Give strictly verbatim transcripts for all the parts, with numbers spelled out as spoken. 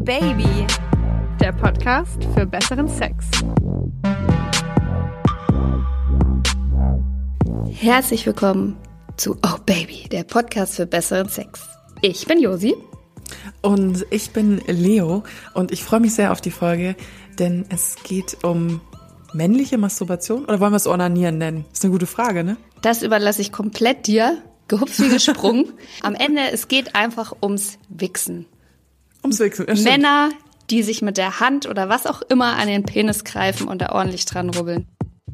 Baby, der Podcast für besseren Sex. Herzlich willkommen zu Oh Baby, der Podcast für besseren Sex. Ich bin Josi. Und ich bin Leo und ich freue mich sehr auf die Folge, denn es geht um männliche Masturbation oder wollen wir es Onanieren nennen? Das ist eine gute Frage, ne? Das überlasse ich komplett dir, gehupft wie gesprungen. Am Ende, es geht einfach ums Wichsen. Ums Wichsen, ja, Männer, die sich mit der Hand oder was auch immer an den Penis greifen und da ordentlich dran rubbeln.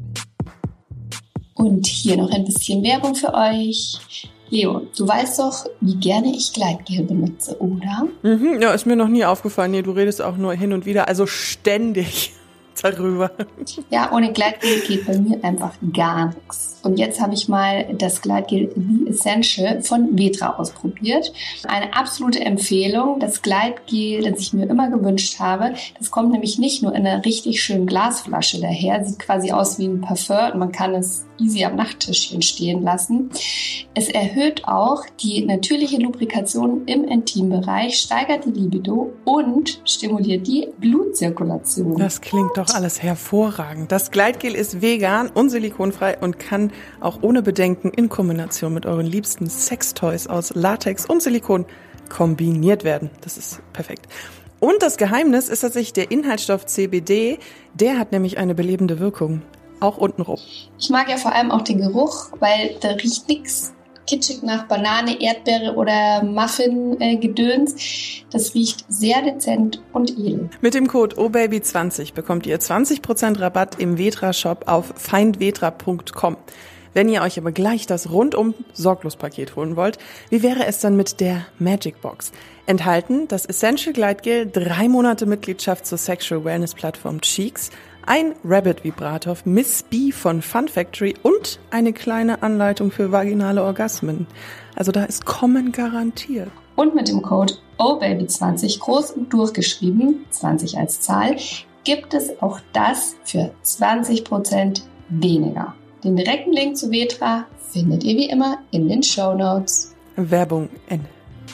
Und hier noch ein bisschen Werbung für euch. Leo, du weißt doch, wie gerne ich Gleitgel benutze, oder? Mhm, ja, ist mir noch nie aufgefallen. Nee, du redest auch nur hin und wieder, also ständig darüber. Ja, ohne Gleitgel geht bei mir einfach gar nichts. Und jetzt habe ich mal das Gleitgel The Essential von Vetra ausprobiert. Eine absolute Empfehlung. Das Gleitgel, das ich mir immer gewünscht habe, das kommt nämlich nicht nur in einer richtig schönen Glasflasche daher, sieht quasi aus wie ein Parfum und man kann es easy am Nachttischchen stehen lassen. Es erhöht auch die natürliche Lubrikation im Intimbereich, steigert die Libido und stimuliert die Blutzirkulation. Das klingt doch alles hervorragend. Das Gleitgel ist vegan und silikonfrei und kann auch ohne Bedenken in Kombination mit euren liebsten Sextoys aus Latex und Silikon kombiniert werden. Das ist perfekt. Und das Geheimnis ist tatsächlich der Inhaltsstoff C B D. Der hat nämlich eine belebende Wirkung. Auch untenrum. Ich mag ja vor allem auch den Geruch, weil da riecht nichts kitschig nach Banane, Erdbeere oder Muffin-Gedöns. Äh, das riecht sehr dezent und edel. Mit dem Code O Baby zwanzig bekommt ihr zwanzig Prozent Rabatt im Vetra-Shop auf feindvetra punkt com. Wenn ihr euch aber gleich das rundum Sorglos-Paket holen wollt, wie wäre es dann mit der Magic Box? Enthalten das Essential Gleitgel, drei Monate Mitgliedschaft zur Sexual Wellness Plattform Cheeks, ein Rabbit-Vibrator Miss B von Fun Factory und eine kleine Anleitung für vaginale Orgasmen. Also da ist Kommen garantiert. Und mit dem Code O Baby zwanzig, groß und durchgeschrieben, zwanzig als Zahl, gibt es auch das für zwanzig Prozent weniger. Den direkten Link zu Vetra findet ihr wie immer in den Shownotes. Werbung Ende.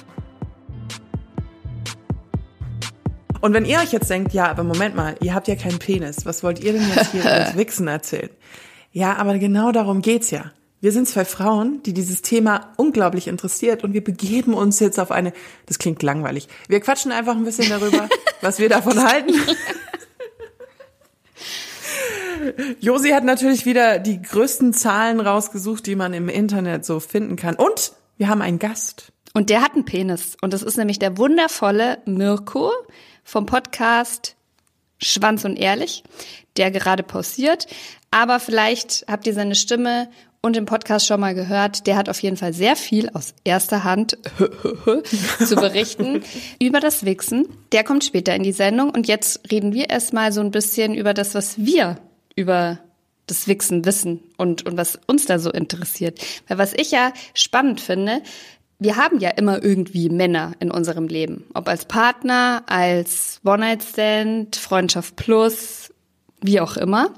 Und wenn ihr euch jetzt denkt, ja, aber Moment mal, ihr habt ja keinen Penis, was wollt ihr denn jetzt hier über das Wichsen erzählen? Ja, aber genau darum geht's ja. Wir sind zwei Frauen, die dieses Thema unglaublich interessiert und wir begeben uns jetzt auf eine, das klingt langweilig, wir quatschen einfach ein bisschen darüber, was wir davon halten. Josi hat natürlich wieder die größten Zahlen rausgesucht, die man im Internet so finden kann. Und wir haben einen Gast. Und der hat einen Penis. Und das ist nämlich der wundervolle Mirko vom Podcast Schwanz und Ehrlich, der gerade pausiert. Aber vielleicht habt ihr seine Stimme und den Podcast schon mal gehört. Der hat auf jeden Fall sehr viel aus erster Hand zu berichten über das Wichsen. Der kommt später in die Sendung. Und jetzt reden wir erstmal so ein bisschen über das, was wir über das Wichsen wissen und, und was uns da so interessiert. Weil was ich ja spannend finde, wir haben ja immer irgendwie Männer in unserem Leben. Ob als Partner, als One-Night-Stand, Freundschaft plus, wie auch immer.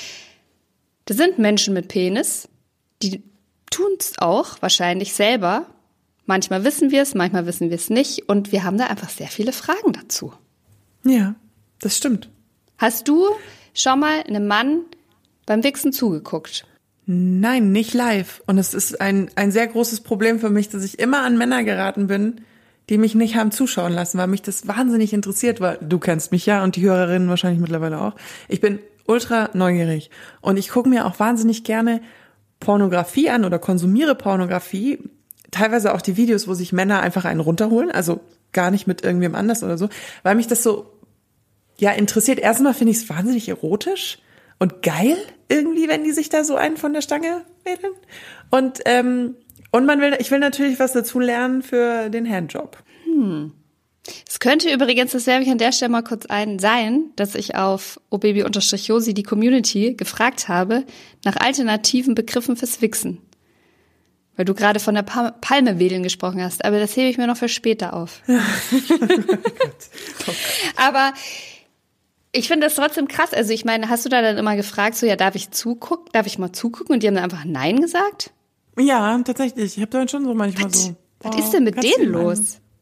Das sind Menschen mit Penis, die tun es auch wahrscheinlich selber. Manchmal wissen wir es, manchmal wissen wir es nicht. Und wir haben da einfach sehr viele Fragen dazu. Ja, das stimmt. Hast du schon mal einem Mann beim Wichsen zugeguckt? Nein, nicht live. Und es ist ein ein sehr großes Problem für mich, dass ich immer an Männer geraten bin, die mich nicht haben zuschauen lassen, weil mich das wahnsinnig interessiert, weil du kennst mich ja und die Hörerinnen wahrscheinlich mittlerweile auch. Ich bin ultra neugierig und ich gucke mir auch wahnsinnig gerne Pornografie an oder konsumiere Pornografie. Teilweise auch die Videos, wo sich Männer einfach einen runterholen, also gar nicht mit irgendwem anders oder so, weil mich das so ja interessiert. Erstmal finde ich es wahnsinnig erotisch und geil irgendwie, wenn die sich da so einen von der Stange wedeln. Und ähm, und man will, ich will natürlich was dazu lernen für den Handjob. Hm. Es könnte übrigens, das werfe ich an der Stelle mal kurz ein, sein, dass ich auf obaby-josi die Community gefragt habe nach alternativen Begriffen fürs Wichsen. Weil du gerade von der pa- Palme wedeln gesprochen hast, aber das hebe ich mir noch für später auf. Ja. Oh Gott. Oh. Aber ich finde das trotzdem krass. Also ich meine, hast du da dann immer gefragt, so ja, darf ich zugucken, darf ich mal zugucken? Und die haben dann einfach Nein gesagt? Ja, tatsächlich. Ich habe dann schon so manchmal Was? so. Was ist denn mit denen los?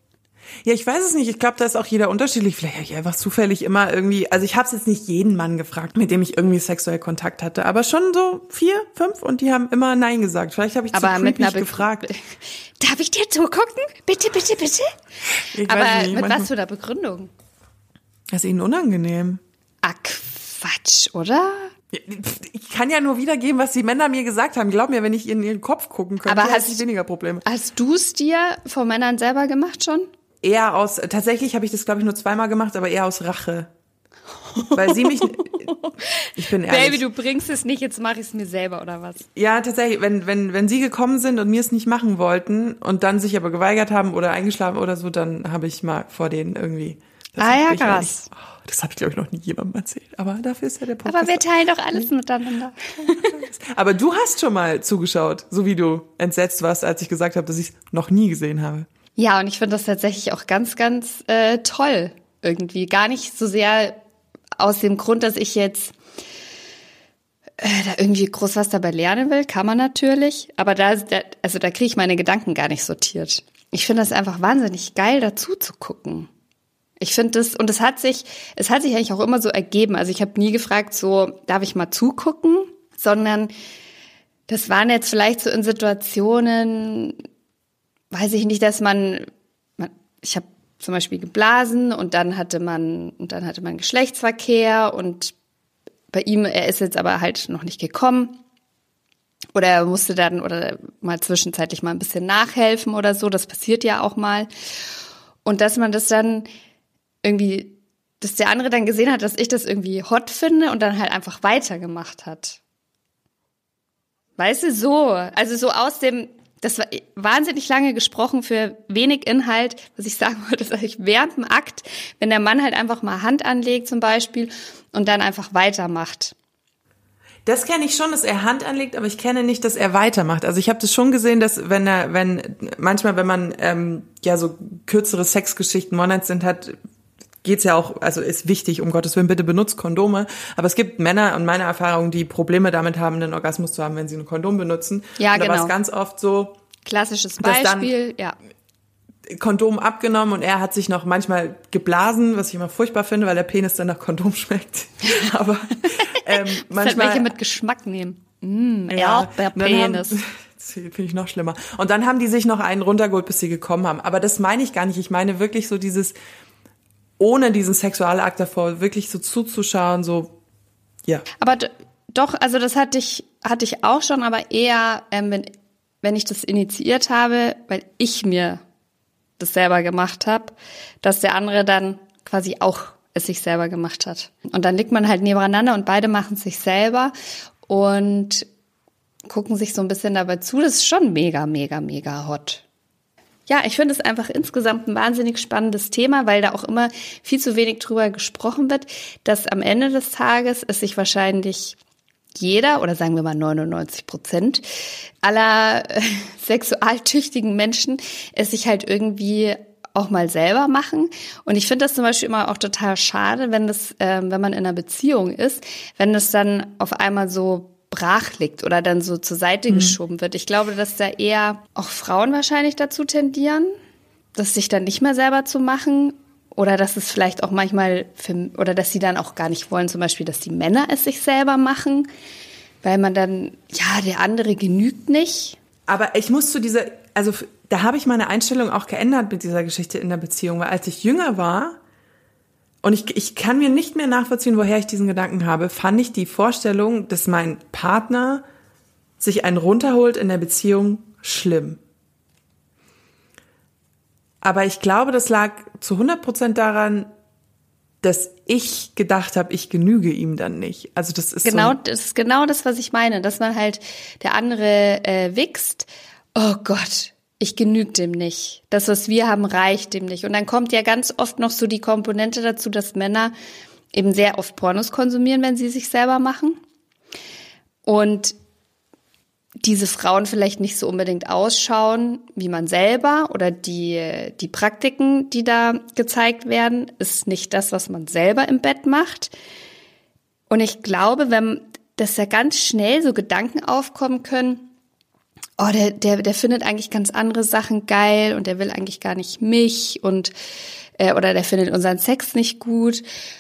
Ja, ich weiß es nicht. Ich glaube, da ist auch jeder unterschiedlich. Vielleicht habe ich einfach zufällig immer irgendwie, also ich habe es jetzt nicht jeden Mann gefragt, mit dem ich irgendwie sexuell Kontakt hatte, aber schon so vier, fünf und die haben immer Nein gesagt. Vielleicht habe ich aber zu mit creepy einer gefragt. Darf ich dir zugucken? Bitte, bitte, bitte? Ich aber weiß nicht, mit manchmal- was für einer Begründung? Das ist ihnen unangenehm. Ah, Quatsch, oder? Ich kann ja nur wiedergeben, was die Männer mir gesagt haben. Glaub mir, wenn ich in ihren Kopf gucken könnte, Aber hätte hast- ich weniger Probleme. Hast du es dir von Männern selber gemacht schon? Eher aus, tatsächlich habe ich das, glaube ich, nur zweimal gemacht, aber eher aus Rache. Weil sie mich, ich bin ehrlich. Baby, du bringst es nicht, jetzt mache ich es mir selber, oder was? Ja, tatsächlich, wenn, wenn, wenn sie gekommen sind und mir es nicht machen wollten und dann sich aber geweigert haben oder eingeschlafen oder so, dann habe ich mal vor denen irgendwie. Das Ah ja, hab ich krass. nicht- oh, das habe ich, glaube ich, noch nie jemandem erzählt. Aber dafür ist ja der Podcast. Aber wir teilen doch alles miteinander. Aber du hast schon mal zugeschaut, so wie du entsetzt warst, als ich gesagt habe, dass ich es noch nie gesehen habe. Ja, und ich finde das tatsächlich auch ganz, ganz äh, toll irgendwie. Gar nicht so sehr aus dem Grund, dass ich jetzt äh, da irgendwie groß was dabei lernen will, kann man natürlich. Aber da, da also da kriege ich meine Gedanken gar nicht sortiert. Ich finde das einfach wahnsinnig geil, dazu zu gucken. Ich finde das, und es hat sich, es hat sich eigentlich auch immer so ergeben. Also ich habe nie gefragt, so, darf ich mal zugucken? Sondern das waren jetzt vielleicht so in Situationen, weiß ich nicht, dass man, man ich habe zum Beispiel geblasen und dann hatte man, und dann hatte man Geschlechtsverkehr und bei ihm, er ist jetzt aber halt noch nicht gekommen. Oder er musste dann, oder mal zwischenzeitlich mal ein bisschen nachhelfen oder so. Das passiert ja auch mal. Und dass man das dann irgendwie, dass der andere dann gesehen hat, dass ich das irgendwie hot finde und dann halt einfach weitergemacht hat. Weißt du, so. Also so aus dem, das war wahnsinnig lange gesprochen für wenig Inhalt. Was ich sagen wollte, ist eigentlich während dem Akt, wenn der Mann halt einfach mal Hand anlegt zum Beispiel und dann einfach weitermacht. Das kenne ich schon, dass er Hand anlegt, aber ich kenne nicht, dass er weitermacht. Also ich habe das schon gesehen, dass wenn er, wenn manchmal, wenn man ähm, ja so kürzere Sexgeschichten, One-Night sind hat, geht's ja auch, also ist wichtig, um Gottes Willen, bitte benutzt Kondome. Aber es gibt Männer und meine Erfahrung, die Probleme damit haben, einen Orgasmus zu haben, wenn sie ein Kondom benutzen. Ja, und da genau. war es ganz oft so, Klassisches dass dann Beispiel, ja. Kondom abgenommen und er hat sich noch manchmal geblasen, was ich immer furchtbar finde, weil der Penis dann nach Kondom schmeckt. Aber ähm, Halt manchmal welche mit Geschmack nehmen. Mm, Ja, Erdbeerpenis. dann haben- Das finde ich noch schlimmer. Und dann haben die sich noch einen runtergeholt, bis sie gekommen haben. Aber das meine ich gar nicht. Ich meine wirklich so dieses, ohne diesen Sexualakt davor, wirklich so zuzuschauen, so, ja. Aber d- doch, also das hatte ich, hatte ich auch schon, aber eher, ähm, wenn, wenn ich das initiiert habe, weil ich mir das selber gemacht habe, dass der andere dann quasi auch es sich selber gemacht hat. Und dann liegt man halt nebeneinander und beide machen es sich selber und gucken sich so ein bisschen dabei zu. Das ist schon mega, mega, mega hot. Ja, ich finde es einfach insgesamt ein wahnsinnig spannendes Thema, weil da auch immer viel zu wenig drüber gesprochen wird, dass am Ende des Tages es sich wahrscheinlich jeder, oder sagen wir mal neunundneunzig Prozent aller äh, sexualtüchtigen Menschen es sich halt irgendwie auch mal selber machen. Und ich finde das zum Beispiel immer auch total schade, wenn das, äh, wenn man in einer Beziehung ist, wenn das dann auf einmal so brach liegt oder dann so zur Seite Mhm. geschoben wird. Ich glaube, dass da eher auch Frauen wahrscheinlich dazu tendieren, das sich dann nicht mehr selber zu machen. Oder dass es vielleicht auch manchmal, für, oder dass sie dann auch gar nicht wollen, zum Beispiel, dass die Männer es sich selber machen, weil man dann, ja, der andere genügt nicht. Aber ich muss zu dieser, also da habe ich meine Einstellung auch geändert mit dieser Geschichte in der Beziehung, weil als ich jünger war, und ich, ich kann mir nicht mehr nachvollziehen, woher ich diesen Gedanken habe, fand ich die Vorstellung, dass mein Partner sich einen runterholt in der Beziehung, schlimm. Aber ich glaube, das lag zu hundert Prozent daran, dass ich gedacht habe, ich genüge ihm dann nicht. Also das ist Genau, so das ist genau das, was ich meine, dass man halt der andere äh, wichst. Oh Gott, ich genüge dem nicht. Das, was wir haben, reicht dem nicht. Und dann kommt ja ganz oft noch so die Komponente dazu, dass Männer eben sehr oft Pornos konsumieren, wenn sie sich selber machen. Und diese Frauen vielleicht nicht so unbedingt ausschauen wie man selber oder die, die Praktiken, die da gezeigt werden, ist nicht das, was man selber im Bett macht. Und ich glaube, wenn, dass da ganz schnell so Gedanken aufkommen können, oh, der, der, der findet eigentlich ganz andere Sachen geil und der will eigentlich gar nicht mich und äh, oder der findet unseren Sex nicht gut.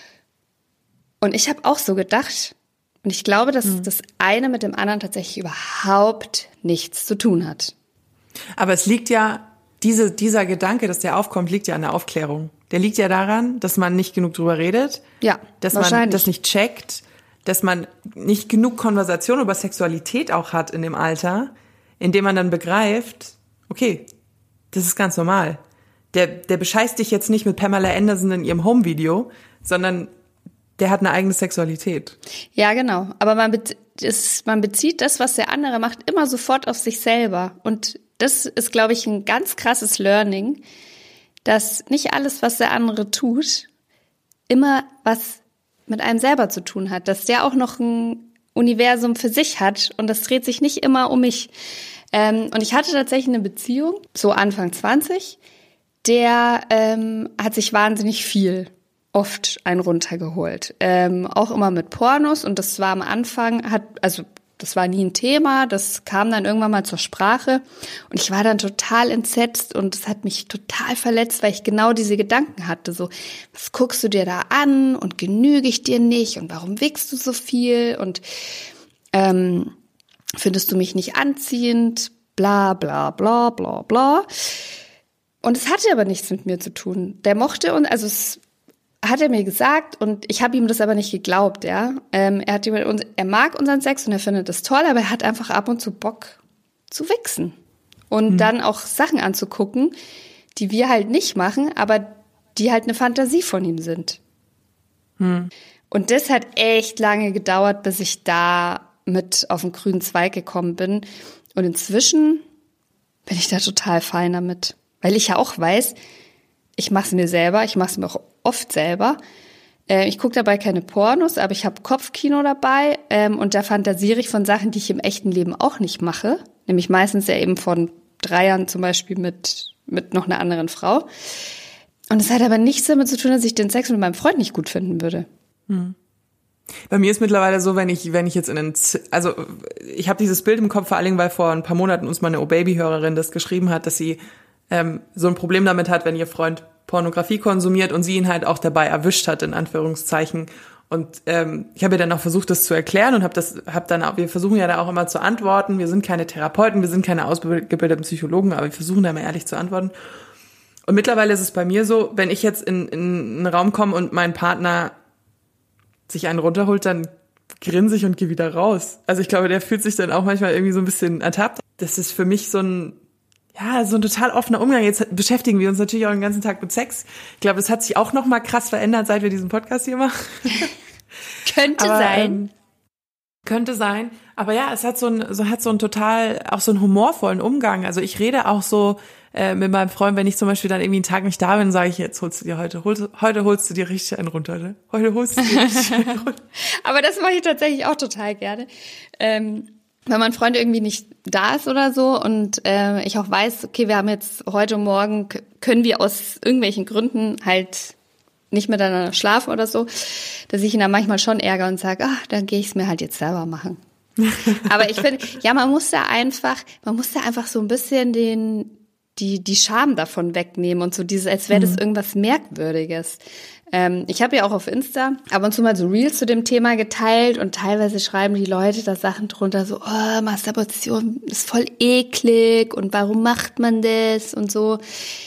Und ich habe auch so gedacht, und ich glaube, dass mhm. das eine mit dem anderen tatsächlich überhaupt nichts zu tun hat. Aber es liegt ja, diese, dieser Gedanke, dass der aufkommt, liegt ja an der Aufklärung. Der liegt ja daran, dass man nicht genug drüber redet, ja, dass man das nicht checkt, dass man nicht genug Konversation über Sexualität auch hat in dem Alter, in dem man dann begreift, okay, das ist ganz normal. Der, der bescheißt dich jetzt nicht mit Pamela Anderson in ihrem Home-Video, sondern der hat eine eigene Sexualität. Ja, genau. Aber man, be- das, man bezieht das, was der andere macht, immer sofort auf sich selber. Und das ist, glaube ich, ein ganz krasses Learning, dass nicht alles, was der andere tut, immer was mit einem selber zu tun hat. Dass der auch noch ein Universum für sich hat und das dreht sich nicht immer um mich. Ähm, und ich hatte tatsächlich eine Beziehung, so Anfang zwanzig, der ähm, hat sich wahnsinnig viel oft einen runtergeholt. Ähm, auch immer mit Pornos und das war am Anfang, hat also das war nie ein Thema, das kam dann irgendwann mal zur Sprache und ich war dann total entsetzt und es hat mich total verletzt, weil ich genau diese Gedanken hatte, so, was guckst du dir da an und genüge ich dir nicht und warum wickst du so viel und ähm, findest du mich nicht anziehend, bla bla bla bla bla. Und es hatte aber nichts mit mir zu tun. Der mochte und also es hat er mir gesagt und ich habe ihm das aber nicht geglaubt, ja. Ähm, er hat er mag unseren Sex und er findet das toll, aber er hat einfach ab und zu Bock zu wichsen und mhm. dann auch Sachen anzugucken, die wir halt nicht machen, aber die halt eine Fantasie von ihm sind. Mhm. Und das hat echt lange gedauert, bis ich da mit auf den grünen Zweig gekommen bin. Und inzwischen bin ich da total fein damit, weil ich ja auch weiß, ich mache es mir selber, ich mache es mir auch oft selber. Äh, ich gucke dabei keine Pornos, aber ich habe Kopfkino dabei ähm, und da fantasiere ich von Sachen, die ich im echten Leben auch nicht mache. Nämlich meistens ja eben von Dreiern zum Beispiel mit, mit noch einer anderen Frau. Und es hat aber nichts damit zu tun, dass ich den Sex mit meinem Freund nicht gut finden würde. Hm. Bei mir ist mittlerweile so, wenn ich wenn ich jetzt in den, also ich habe dieses Bild im Kopf, vor allen Dingen, weil vor ein paar Monaten uns mal eine O-Baby-Hörerin das geschrieben hat, dass sie ähm, so ein Problem damit hat, wenn ihr Freund Pornografie konsumiert und sie ihn halt auch dabei erwischt hat, in Anführungszeichen. Und ähm, ich habe ihr dann auch versucht, das zu erklären und habe das, habe dann auch, wir versuchen ja da auch immer zu antworten. Wir sind keine Therapeuten, wir sind keine ausgebildeten Psychologen, aber wir versuchen da immer ehrlich zu antworten. Und mittlerweile ist es bei mir so, wenn ich jetzt in, in einen Raum komme und mein Partner sich einen runterholt, dann grinse ich und gehe wieder raus. Also ich glaube, der fühlt sich dann auch manchmal irgendwie so ein bisschen ertappt. Das ist für mich so ein, ja, so ein total offener Umgang. Jetzt beschäftigen wir uns natürlich auch den ganzen Tag mit Sex. Ich glaube, das hat sich auch noch mal krass verändert, seit wir diesen Podcast hier machen. Könnte aber, sein. Ähm, könnte sein. Aber ja, es hat so ein, so hat so ein total, auch so einen humorvollen Umgang. Also ich rede auch so äh, mit meinem Freund, wenn ich zum Beispiel dann irgendwie einen Tag nicht da bin, sage ich, jetzt holst du dir heute, holst, heute holst du dir richtig einen runter, ne? Heute holst du dir richtig einen runter. Aber das mache ich tatsächlich auch total gerne. Ähm, wenn mein Freund irgendwie nicht da ist oder so und äh, ich auch weiß, okay, wir haben jetzt heute Morgen, können wir aus irgendwelchen Gründen halt nicht miteinander schlafen oder so, dass ich ihn dann manchmal schon ärgere und sage, ach, dann gehe ich es mir halt jetzt selber machen. Aber ich finde, ja, man muss da einfach, man muss da einfach so ein bisschen den, die, die Scham davon wegnehmen und so dieses, als wäre das mhm. irgendwas Merkwürdiges. Ähm, ich habe ja auch auf Insta ab und zu mal so Reels zu dem Thema geteilt und teilweise schreiben die Leute da Sachen drunter so, oh, Masturbation ist voll eklig und warum macht man das und so.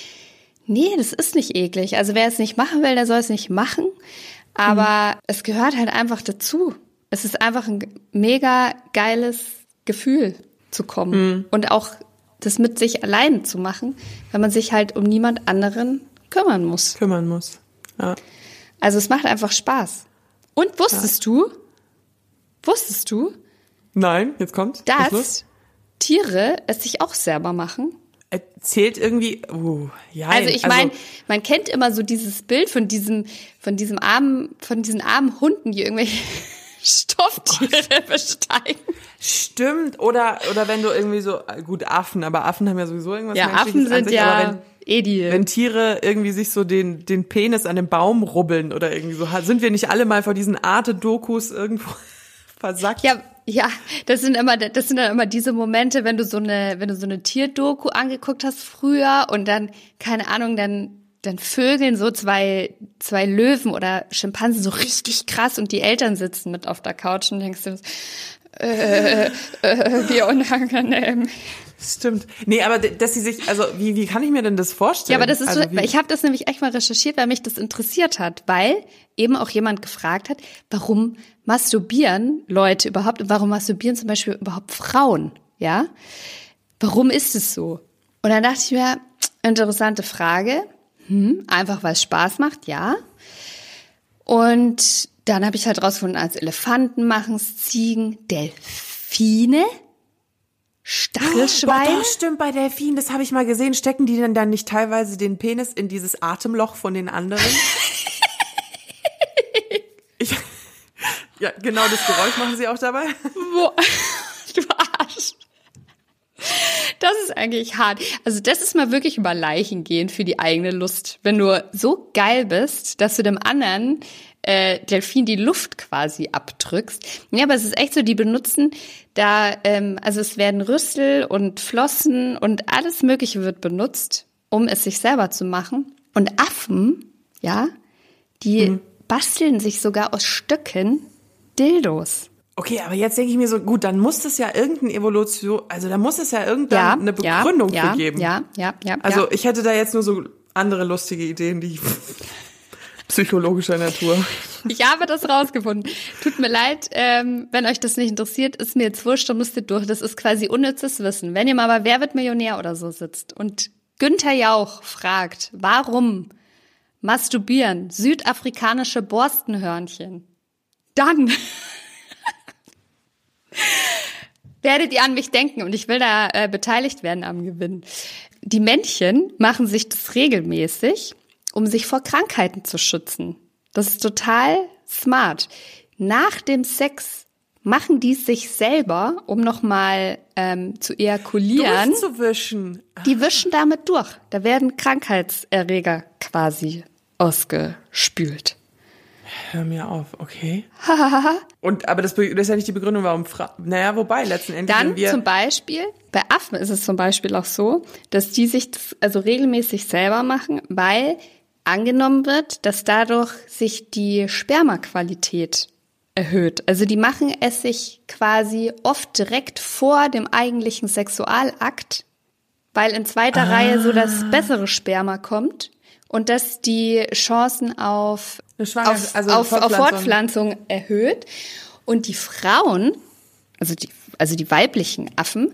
Nee, das ist nicht eklig. Also wer es nicht machen will, der soll es nicht machen. Aber mhm. es gehört halt einfach dazu. Es ist einfach ein mega geiles Gefühl zu kommen mhm. und auch das mit sich allein zu machen, wenn man sich halt um niemand anderen kümmern muss. Kümmern muss, ja. Also es macht einfach Spaß. Und wusstest ja. du, wusstest du? Nein, jetzt kommt. Dass Tiere es sich auch selber machen? Erzählt irgendwie, uh, ja. Also ich meine, also, man kennt immer so dieses Bild von diesem, von diesem armen, von diesen armen Hunden, die irgendwelche Stofftiere oh besteigen. Stimmt, oder oder wenn du irgendwie so, gut, Affen, aber Affen haben ja sowieso irgendwas ja, Affen sind sich, ja aber wenn, eh die. Wenn Tiere irgendwie sich so den den Penis an dem Baum rubbeln oder irgendwie so, sind wir nicht alle mal vor diesen Arte-Dokus irgendwo versackt? Ja, Ja, das sind immer, das sind dann immer diese Momente, wenn du so eine, wenn du so eine Tierdoku angeguckt hast früher und dann, keine Ahnung, dann, dann vögeln so zwei, zwei Löwen oder Schimpansen so richtig krass und die Eltern sitzen mit auf der Couch und denkst du, äh, äh, wie unangenehm. Stimmt. Nee, aber dass sie sich, also wie, wie kann ich mir denn das vorstellen? Ja, aber das ist also, so, ich habe das nämlich echt mal recherchiert, weil mich das interessiert hat, weil eben auch jemand gefragt hat, warum masturbieren Leute überhaupt und warum masturbieren zum Beispiel überhaupt Frauen, ja? Warum ist es so? Und dann dachte ich mir, interessante Frage, hm, einfach weil es Spaß macht, ja. Und dann habe ich halt rausgefunden, als Elefanten machen es, Ziegen, Delfine, Stachelschweine. Oh, doch, stimmt, bei Delfinen, das habe ich mal gesehen. Stecken die denn dann nicht teilweise den Penis in dieses Atemloch von den anderen? ich, ja, genau das Geräusch machen sie auch dabei. Wo, du Arsch. Das ist eigentlich hart. Also das ist mal wirklich über Leichen gehen für die eigene Lust. Wenn du so geil bist, dass du dem anderen äh, Delfin die Luft quasi abdrückst. Ja, aber es ist echt so, die benutzen da, ähm, also es werden Rüssel und Flossen und alles Mögliche wird benutzt, um es sich selber zu machen. Und Affen, ja, die mhm. basteln sich sogar aus Stöcken Dildos. Okay, aber jetzt denke ich mir so, gut, dann muss es ja irgendeine Evolution, also da muss es ja irgendeine ja, Begründung ja, für geben. Ja, ja, ja. Also ja. ich hätte da jetzt nur so andere lustige Ideen, die psychologischer Natur. Ich habe das rausgefunden. Tut mir leid, ähm, wenn euch das nicht interessiert, ist mir jetzt wurscht, dann müsst ihr durch. Das ist quasi unnützes Wissen. Wenn ihr mal bei Wer wird Millionär oder so sitzt und Günther Jauch fragt, warum masturbieren südafrikanische Borstenhörnchen, dann werdet ihr an mich denken und ich will da äh, beteiligt werden am Gewinn. Die Männchen machen sich das regelmäßig, um sich vor Krankheiten zu schützen. Das ist total smart. Nach dem Sex machen die es sich selber, um nochmal ähm, zu ejakulieren. Durchzuwischen. Die wischen damit durch. Da werden Krankheitserreger quasi ausgespült. Hör mir auf, okay. Und aber das, das ist ja nicht die Begründung, warum Fra- Naja, wobei, letzten Endes Dann wir zum Beispiel, bei Affen ist es zum Beispiel auch so, dass die sich das also regelmäßig selber machen, weil angenommen wird, dass dadurch sich die Spermaqualität erhöht. Also die machen es sich quasi oft direkt vor dem eigentlichen Sexualakt, weil in zweiter ah. Reihe so das bessere Sperma kommt und dass die Chancen auf Schwanger, auf, also auf, Fortpflanzung. auf Fortpflanzung erhöht. Und die Frauen, also die, also die weiblichen Affen,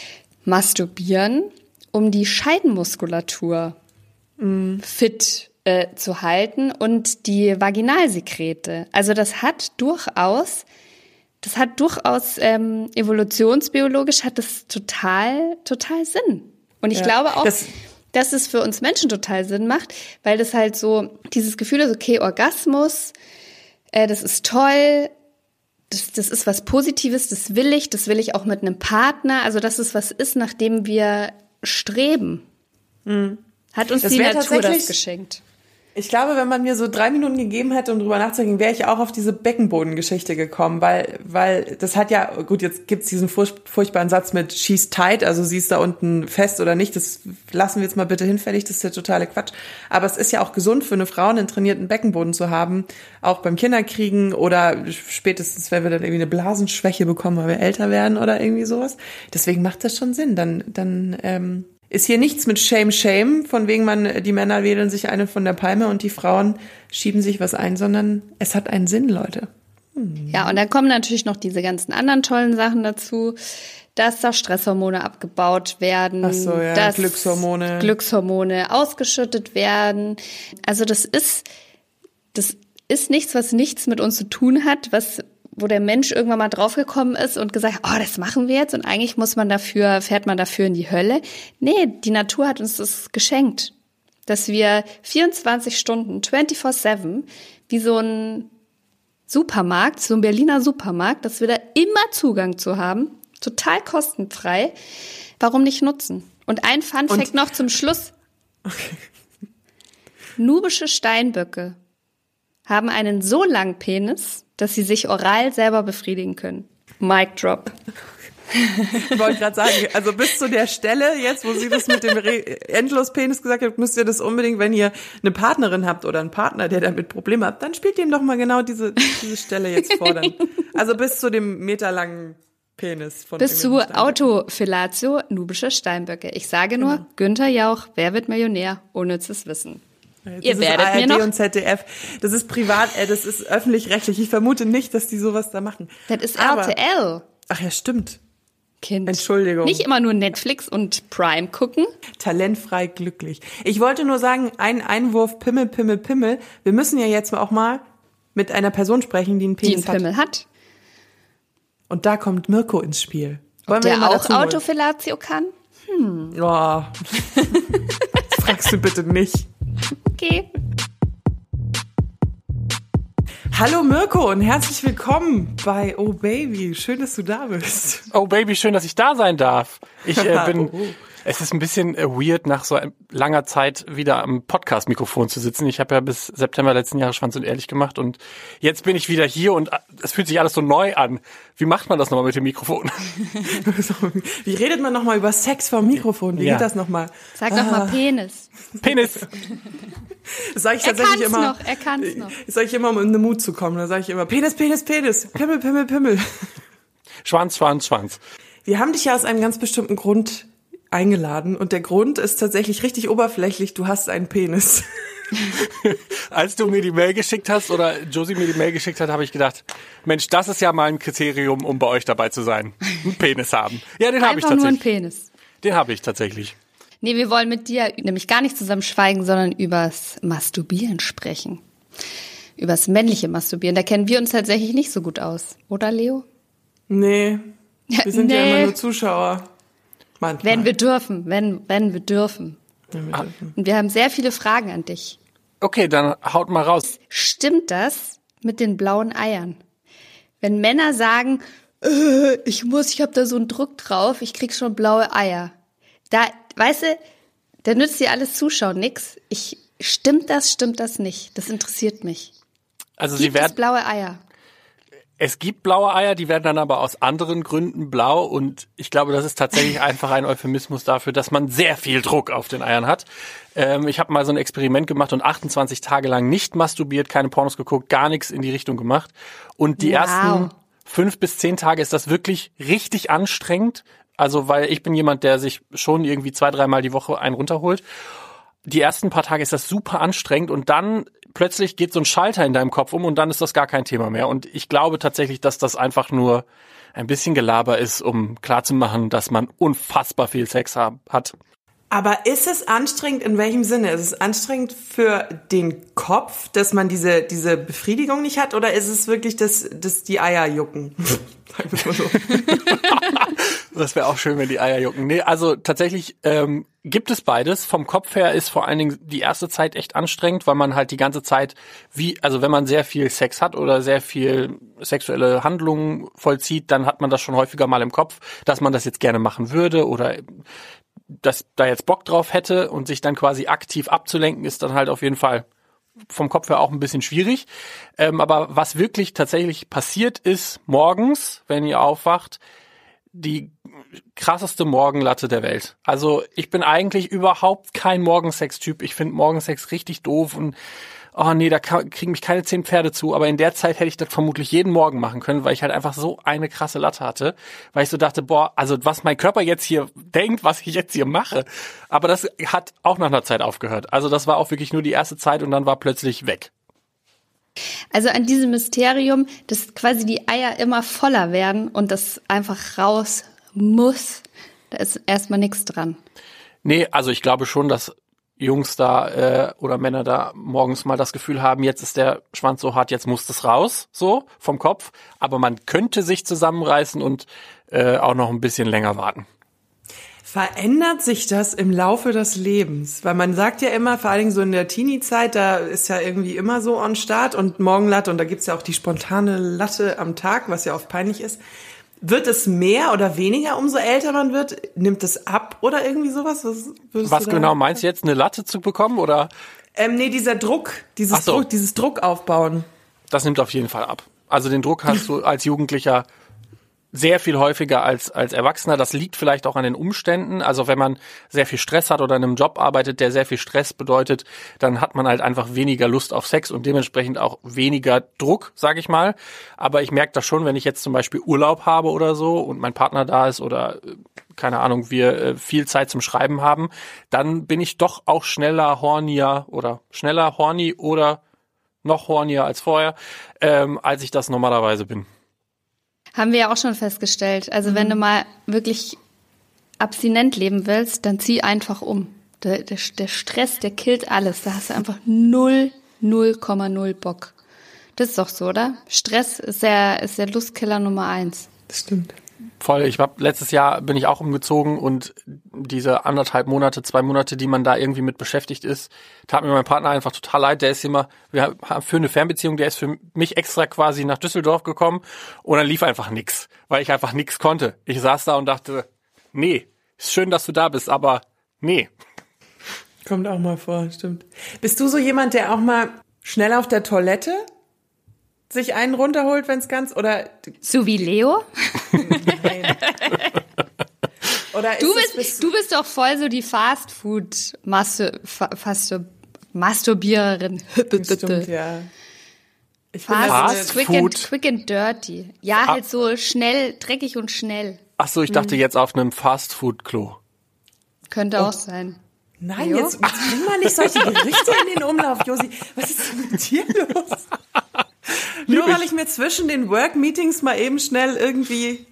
masturbieren, um die Scheidenmuskulatur mm. fit äh, zu halten und die Vaginalsekrete. Also das hat durchaus, das hat durchaus ähm, evolutionsbiologisch hat das total, total Sinn. Und ich ja, glaube auch, das dass es für uns Menschen total Sinn macht, weil das halt so dieses Gefühl ist, okay, Orgasmus, äh, das ist toll, das, das ist was Positives, das will ich, das will ich auch mit einem Partner, also dass es was ist, nach dem wir streben. Mhm. Hat uns das die Natur das geschenkt. Ich glaube, wenn man mir so drei Minuten gegeben hätte, um drüber nachzudenken, wäre ich auch auf diese Beckenbodengeschichte gekommen, weil weil das hat ja, gut, jetzt gibt's diesen furch- furchtbaren Satz mit she's tight, also sie ist da unten fest oder nicht, das lassen wir jetzt mal bitte hinfällig, das ist der totale Quatsch. Aber es ist ja auch gesund für eine Frau, einen trainierten Beckenboden zu haben, auch beim Kinderkriegen oder spätestens, wenn wir dann irgendwie eine Blasenschwäche bekommen, weil wir älter werden oder irgendwie sowas. Deswegen macht das schon Sinn, dann dann ähm ist hier nichts mit Shame, Shame, von wegen man, die Männer wählen sich eine von der Palme und die Frauen schieben sich was ein, sondern es hat einen Sinn, Leute. Hm. Ja, und dann kommen natürlich noch diese ganzen anderen tollen Sachen dazu, dass da Stresshormone abgebaut werden, Ach so, ja, dass Glückshormone. Glückshormone ausgeschüttet werden. Also das ist, das ist nichts, was nichts mit uns zu tun hat, was wo der Mensch irgendwann mal draufgekommen ist und gesagt, oh, das machen wir jetzt und eigentlich muss man dafür, fährt man dafür in die Hölle. Nee, die Natur hat uns das geschenkt, dass wir vierundzwanzig Stunden, vierundzwanzig sieben, wie so ein Supermarkt, so ein Berliner Supermarkt, dass wir da immer Zugang zu haben, total kostenfrei. Warum nicht nutzen? Und ein Funfact noch zum Schluss. Okay. Nubische Steinböcke haben einen so langen Penis, dass sie sich oral selber befriedigen können. Mic drop. Ich wollte gerade sagen, also bis zu der Stelle jetzt, wo sie das mit dem Re- Endlospenis gesagt hat, müsst ihr das unbedingt, wenn ihr eine Partnerin habt oder einen Partner, der damit Probleme hat, dann spielt ihm doch mal genau diese, diese Stelle jetzt vor. Dann. Also bis zu dem meterlangen Penis. Von Bis zu Autofellatio nubische Steinböcke. Ich sage nur, genau. Günther Jauch, wer wird Millionär? Unnützes Wissen. Das Ihr werdet A R D mir noch... und Z D F. Das ist privat, äh, das ist öffentlich-rechtlich. Ich vermute nicht, dass die sowas da machen. Das ist Aber, R T L. Ach ja, stimmt. Kind. Entschuldigung. Nicht immer nur Netflix und Prime gucken. Talentfrei glücklich. Ich wollte nur sagen, ein Einwurf Pimmel, Pimmel, Pimmel. Wir müssen ja jetzt auch mal mit einer Person sprechen, die einen Penis die einen Pimmel hat. hat. Und da kommt Mirko ins Spiel. Wollen der wir auch Autofellatio kann? Hm. Oh. Fragst du bitte nicht. Okay. Hallo Mirko und herzlich willkommen bei Oh Baby. Schön, dass du da bist. Oh Baby, schön, dass ich da sein darf. Ich äh, bin... oh. Es ist ein bisschen äh, weird, nach so langer Zeit wieder am Podcast-Mikrofon zu sitzen. Ich habe ja bis September letzten Jahres Schwanz und Ehrlich gemacht und jetzt bin ich wieder hier und es fühlt sich alles so neu an. Wie macht man das nochmal mit dem Mikrofon? Wie redet man nochmal über Sex vom Mikrofon? Wie ja. geht das nochmal? Sag doch mal Penis. Penis. Das sage ich er tatsächlich kann's immer. Noch, er kann's noch. Das sage ich immer, um in den Mut zu kommen. Da sage ich immer Penis, Penis, Penis. Pimmel, Pimmel, Pimmel. Schwanz, Schwanz, Schwanz. Wir haben dich ja aus einem ganz bestimmten Grund eingeladen und der Grund ist tatsächlich richtig oberflächlich, du hast einen Penis. Als du mir die Mail geschickt hast oder Josie mir die Mail geschickt hat, habe ich gedacht, Mensch, das ist ja mal ein Kriterium, um bei euch dabei zu sein. Einen Penis haben. Ja, den habe ich tatsächlich. Einfach nur einen Penis. Den habe ich tatsächlich. Nee, wir wollen mit dir nämlich gar nicht zusammen schweigen, sondern übers Masturbieren sprechen. Übers männliche Masturbieren. Da kennen wir uns tatsächlich nicht so gut aus. Oder, Leo? Nee, wir sind nee. ja immer nur Zuschauer. Manchmal. Wenn wir dürfen, wenn, wenn wir dürfen. Wenn wir dürfen. Und wir haben sehr viele Fragen an dich. Okay, dann haut mal raus. Stimmt das mit den blauen Eiern? Wenn Männer sagen, äh, ich muss, ich habe da so einen Druck drauf, ich krieg schon blaue Eier. Da, weißt du, da nützt dir alles Zuschauen nix. Ich, stimmt das, stimmt das nicht? Das interessiert mich. Also Gibt sie werden es blaue Eier? Es gibt blaue Eier, die werden dann aber aus anderen Gründen blau und ich glaube, das ist tatsächlich einfach ein Euphemismus dafür, dass man sehr viel Druck auf den Eiern hat. Ähm, ich habe mal so ein Experiment gemacht und achtundzwanzig Tage lang nicht masturbiert, keine Pornos geguckt, gar nichts in die Richtung gemacht. Und die wow. ersten fünf bis zehn Tage ist das wirklich richtig anstrengend. Also weil ich bin jemand, der sich schon irgendwie zwei, dreimal die Woche einen runterholt. Die ersten paar Tage ist das super anstrengend und dann plötzlich geht so ein Schalter in deinem Kopf um und dann ist das gar kein Thema mehr. Und ich glaube tatsächlich, dass das einfach nur ein bisschen Gelaber ist, um klarzumachen, dass man unfassbar viel Sex hat. Aber ist es anstrengend, in welchem Sinne? Ist es anstrengend für den Kopf, dass man diese, diese Befriedigung nicht hat? Oder ist es wirklich, dass, dass die Eier jucken? Sagen wir mal so. Das wäre auch schön, wenn die Eier jucken. Nee, also tatsächlich ähm, gibt es beides. Vom Kopf her ist vor allen Dingen die erste Zeit echt anstrengend, weil man halt die ganze Zeit, wie, also wenn man sehr viel Sex hat oder sehr viel sexuelle Handlungen vollzieht, dann hat man das schon häufiger mal im Kopf, dass man das jetzt gerne machen würde oder dass da jetzt Bock drauf hätte und sich dann quasi aktiv abzulenken, ist dann halt auf jeden Fall vom Kopf her auch ein bisschen schwierig. Ähm, aber was wirklich tatsächlich passiert ist, morgens, wenn ihr aufwacht, die krasseste Morgenlatte der Welt. Also ich bin eigentlich überhaupt kein Morgensex-Typ. Ich finde Morgensex richtig doof und oh nee, da kriegen mich keine zehn Pferde zu. Aber in der Zeit hätte ich das vermutlich jeden Morgen machen können, weil ich halt einfach so eine krasse Latte hatte. Weil ich so dachte, boah, also was mein Körper jetzt hier denkt, was ich jetzt hier mache. Aber das hat auch nach einer Zeit aufgehört. Also das war auch wirklich nur die erste Zeit und dann war plötzlich weg. Also an diesem Mysterium, dass quasi die Eier immer voller werden und das einfach raus muss, da ist erstmal nichts dran. Nee, also ich glaube schon, dass Jungs da äh, oder Männer da morgens mal das Gefühl haben, jetzt ist der Schwanz so hart, jetzt muss das raus, so vom Kopf. Aber man könnte sich zusammenreißen und äh, auch noch ein bisschen länger warten. Verändert sich das im Laufe des Lebens? Weil man sagt ja immer, vor allen Dingen so in der Teenie-Zeit, da ist ja irgendwie immer so on Start und Morgenlatte und da gibt's ja auch die spontane Latte am Tag, was ja oft peinlich ist. Wird es mehr oder weniger, umso älter man wird? Nimmt es ab oder irgendwie sowas? Was, was genau meinst du jetzt, eine Latte zu bekommen oder? Ähm, nee, dieser Druck, dieses Ach so. Druck, dieses Druck aufbauen. Das nimmt auf jeden Fall ab. Also den Druck hast du als Jugendlicher sehr viel häufiger als als Erwachsener. Das liegt vielleicht auch an den Umständen. Also wenn man sehr viel Stress hat oder in einem Job arbeitet, der sehr viel Stress bedeutet, dann hat man halt einfach weniger Lust auf Sex und dementsprechend auch weniger Druck, sage ich mal. Aber ich merke das schon, wenn ich jetzt zum Beispiel Urlaub habe oder so und mein Partner da ist oder keine Ahnung, wir äh, viel Zeit zum Schreiben haben, dann bin ich doch auch schneller hornier oder schneller horny oder noch hornier als vorher, ähm, als ich das normalerweise bin. Haben wir ja auch schon festgestellt. Also wenn du mal wirklich abstinent leben willst, dann zieh einfach um. Der, der, der Stress, der killt alles. Da hast du einfach null, null Komma null Bock. Das ist doch so, oder? Stress ist der, ist der Lustkiller Nummer eins. Das stimmt. Voll. Ich hab, letztes Jahr bin ich auch umgezogen und diese anderthalb Monate, zwei Monate, die man da irgendwie mit beschäftigt ist, tat mir mein Partner einfach total leid. Der ist immer, wir haben für eine Fernbeziehung, der ist für mich extra quasi nach Düsseldorf gekommen und dann lief einfach nix, weil ich einfach nix konnte. Ich saß da und dachte, nee, ist schön, dass du da bist, aber nee. Kommt auch mal vor, stimmt. Bist du so jemand, der auch mal schnell auf der Toilette sich einen runterholt, wenn es ganz, oder? So wie Leo? Nein. Oder ist Du es, bist, du bist doch voll so die Fast-Food-Masturbiererin. Stimmt, ja. Ich bin Fast, also Fast quick Food. and, quick and dirty. Ja, halt so schnell, dreckig und schnell. Ach so, ich dachte jetzt auf einem Fastfood-Klo. Könnte auch sein. Nein, Jo. jetzt, jetzt bring mal nicht solche Gerichte in den Umlauf, Josi. Was ist denn mit dir los? Nur weil ich mir zwischen den Work-Meetings mal eben schnell irgendwie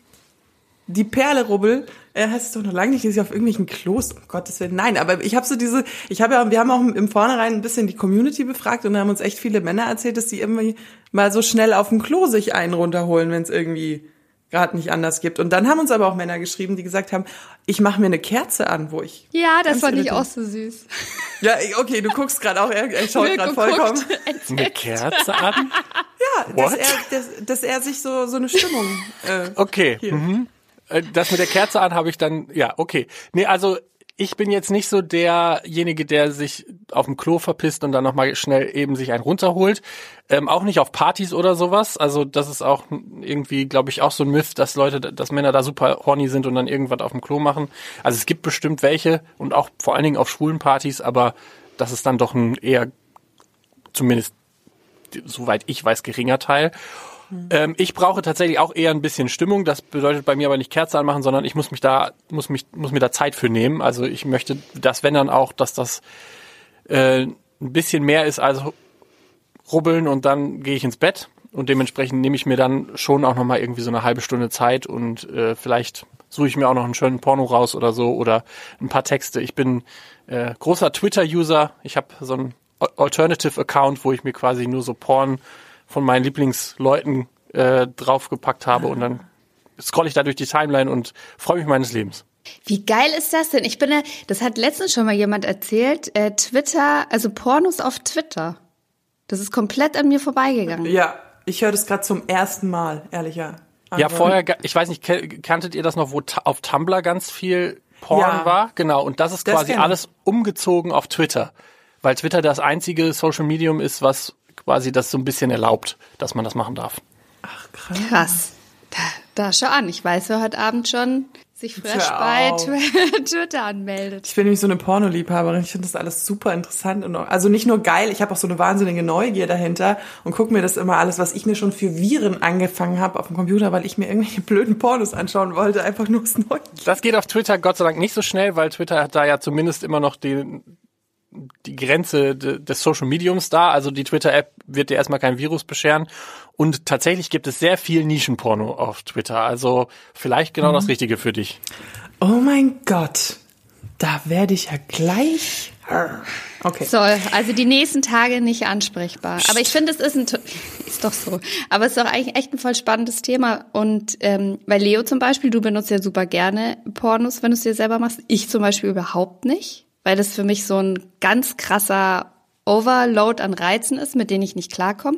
die Perle rubbel, äh, heißt es doch noch lange nicht, dass ich auf irgendwelchen Klos, um Gottes Willen, nein, aber ich habe so diese, ich habe ja, wir haben auch im Vornherein ein bisschen die Community befragt und da haben uns echt viele Männer erzählt, dass die irgendwie mal so schnell auf dem Klo sich einen runterholen, wenn es irgendwie gerade nicht anders gibt. Und dann haben uns aber auch Männer geschrieben, die gesagt haben, ich mache mir eine Kerze an, wo ich... Ja, das ganz fand ich irritiert- auch so süß. Ja, okay, du guckst gerade auch, er, er schaut gerade vollkommen. Eine Kerze an? Ja, dass What? er, dass, dass er sich so, so eine Stimmung... Äh, Okay. Hier. Mhm. Äh, Das mit der Kerze an habe ich dann, ja, okay. Nee, also ich bin jetzt nicht so derjenige, der sich auf dem Klo verpisst und dann nochmal schnell eben sich einen runterholt. Ähm, auch nicht auf Partys oder sowas. Also das ist auch irgendwie, glaube ich, auch so ein Myth, dass Leute, dass Männer da super horny sind und dann irgendwas auf dem Klo machen. Also es gibt bestimmt welche und auch vor allen Dingen auf schwulen Partys, aber das ist dann doch ein eher, zumindest soweit ich weiß, geringer Teil. Ähm, ich brauche tatsächlich auch eher ein bisschen Stimmung. Das bedeutet bei mir aber nicht Kerze anmachen, sondern ich muss mich da, muss mich, muss mir da Zeit für nehmen. Also ich möchte, dass wenn dann auch, dass das äh, ein bisschen mehr ist als rubbeln und dann gehe ich ins Bett und dementsprechend nehme ich mir dann schon auch nochmal irgendwie so eine halbe Stunde Zeit und äh, vielleicht suche ich mir auch noch einen schönen Porno raus oder so oder ein paar Texte. Ich bin äh, großer Twitter-User. Ich habe so einen Alternative-Account, wo ich mir quasi nur so Porn von meinen Lieblingsleuten äh, draufgepackt habe und dann scroll ich da durch die Timeline und freue mich meines Lebens. Wie geil ist das denn? Ich bin ja, das hat letztens schon mal jemand erzählt, äh, Twitter, also Pornos auf Twitter. Das ist komplett an mir vorbeigegangen. ja, ich höre das gerade zum ersten Mal, ehrlicher. Ja, Also, vorher, ga- ich weiß nicht, ke- kanntet ihr das noch, wo ta- auf Tumblr ganz viel Porn Ja. war? Genau, und das ist Das quasi kenn ich. alles umgezogen auf Twitter. Weil Twitter das einzige Social Medium ist, was quasi das so ein bisschen erlaubt, dass man das machen darf. Ach, krass. Krass. Da, da schau an. Ich weiß, wer heute Abend schon sich fresh Hör bei auf. Tw- Twitter anmeldet. Ich bin nämlich so eine Pornoliebhaberin. Ich finde das alles super interessant und auch, also nicht nur geil, ich habe auch so eine wahnsinnige Neugier dahinter und gucke mir das immer alles, was ich mir schon für Viren angefangen habe auf dem Computer, weil ich mir irgendwelche blöden Pornos anschauen wollte, einfach nur das Neue. Das geht auf Twitter Gott sei Dank nicht so schnell, weil Twitter hat da ja zumindest immer noch die, die Grenze de, des Social Mediums da. Also die Twitter-App wird dir erstmal kein Virus bescheren. Und tatsächlich gibt es sehr viel Nischenporno auf Twitter. Also vielleicht genau das Richtige für dich. Oh mein Gott, da werde ich ja gleich... Okay. So, also die nächsten Tage nicht ansprechbar. Aber ich finde, es ist ein, to- ist doch so. Aber es ist doch eigentlich echt ein voll spannendes Thema. Und ähm, bei Leo zum Beispiel, du benutzt ja super gerne Pornos, wenn du es dir selber machst. Ich zum Beispiel überhaupt nicht, weil das für mich so ein ganz krasser Overload an Reizen ist, mit denen ich nicht klarkomme.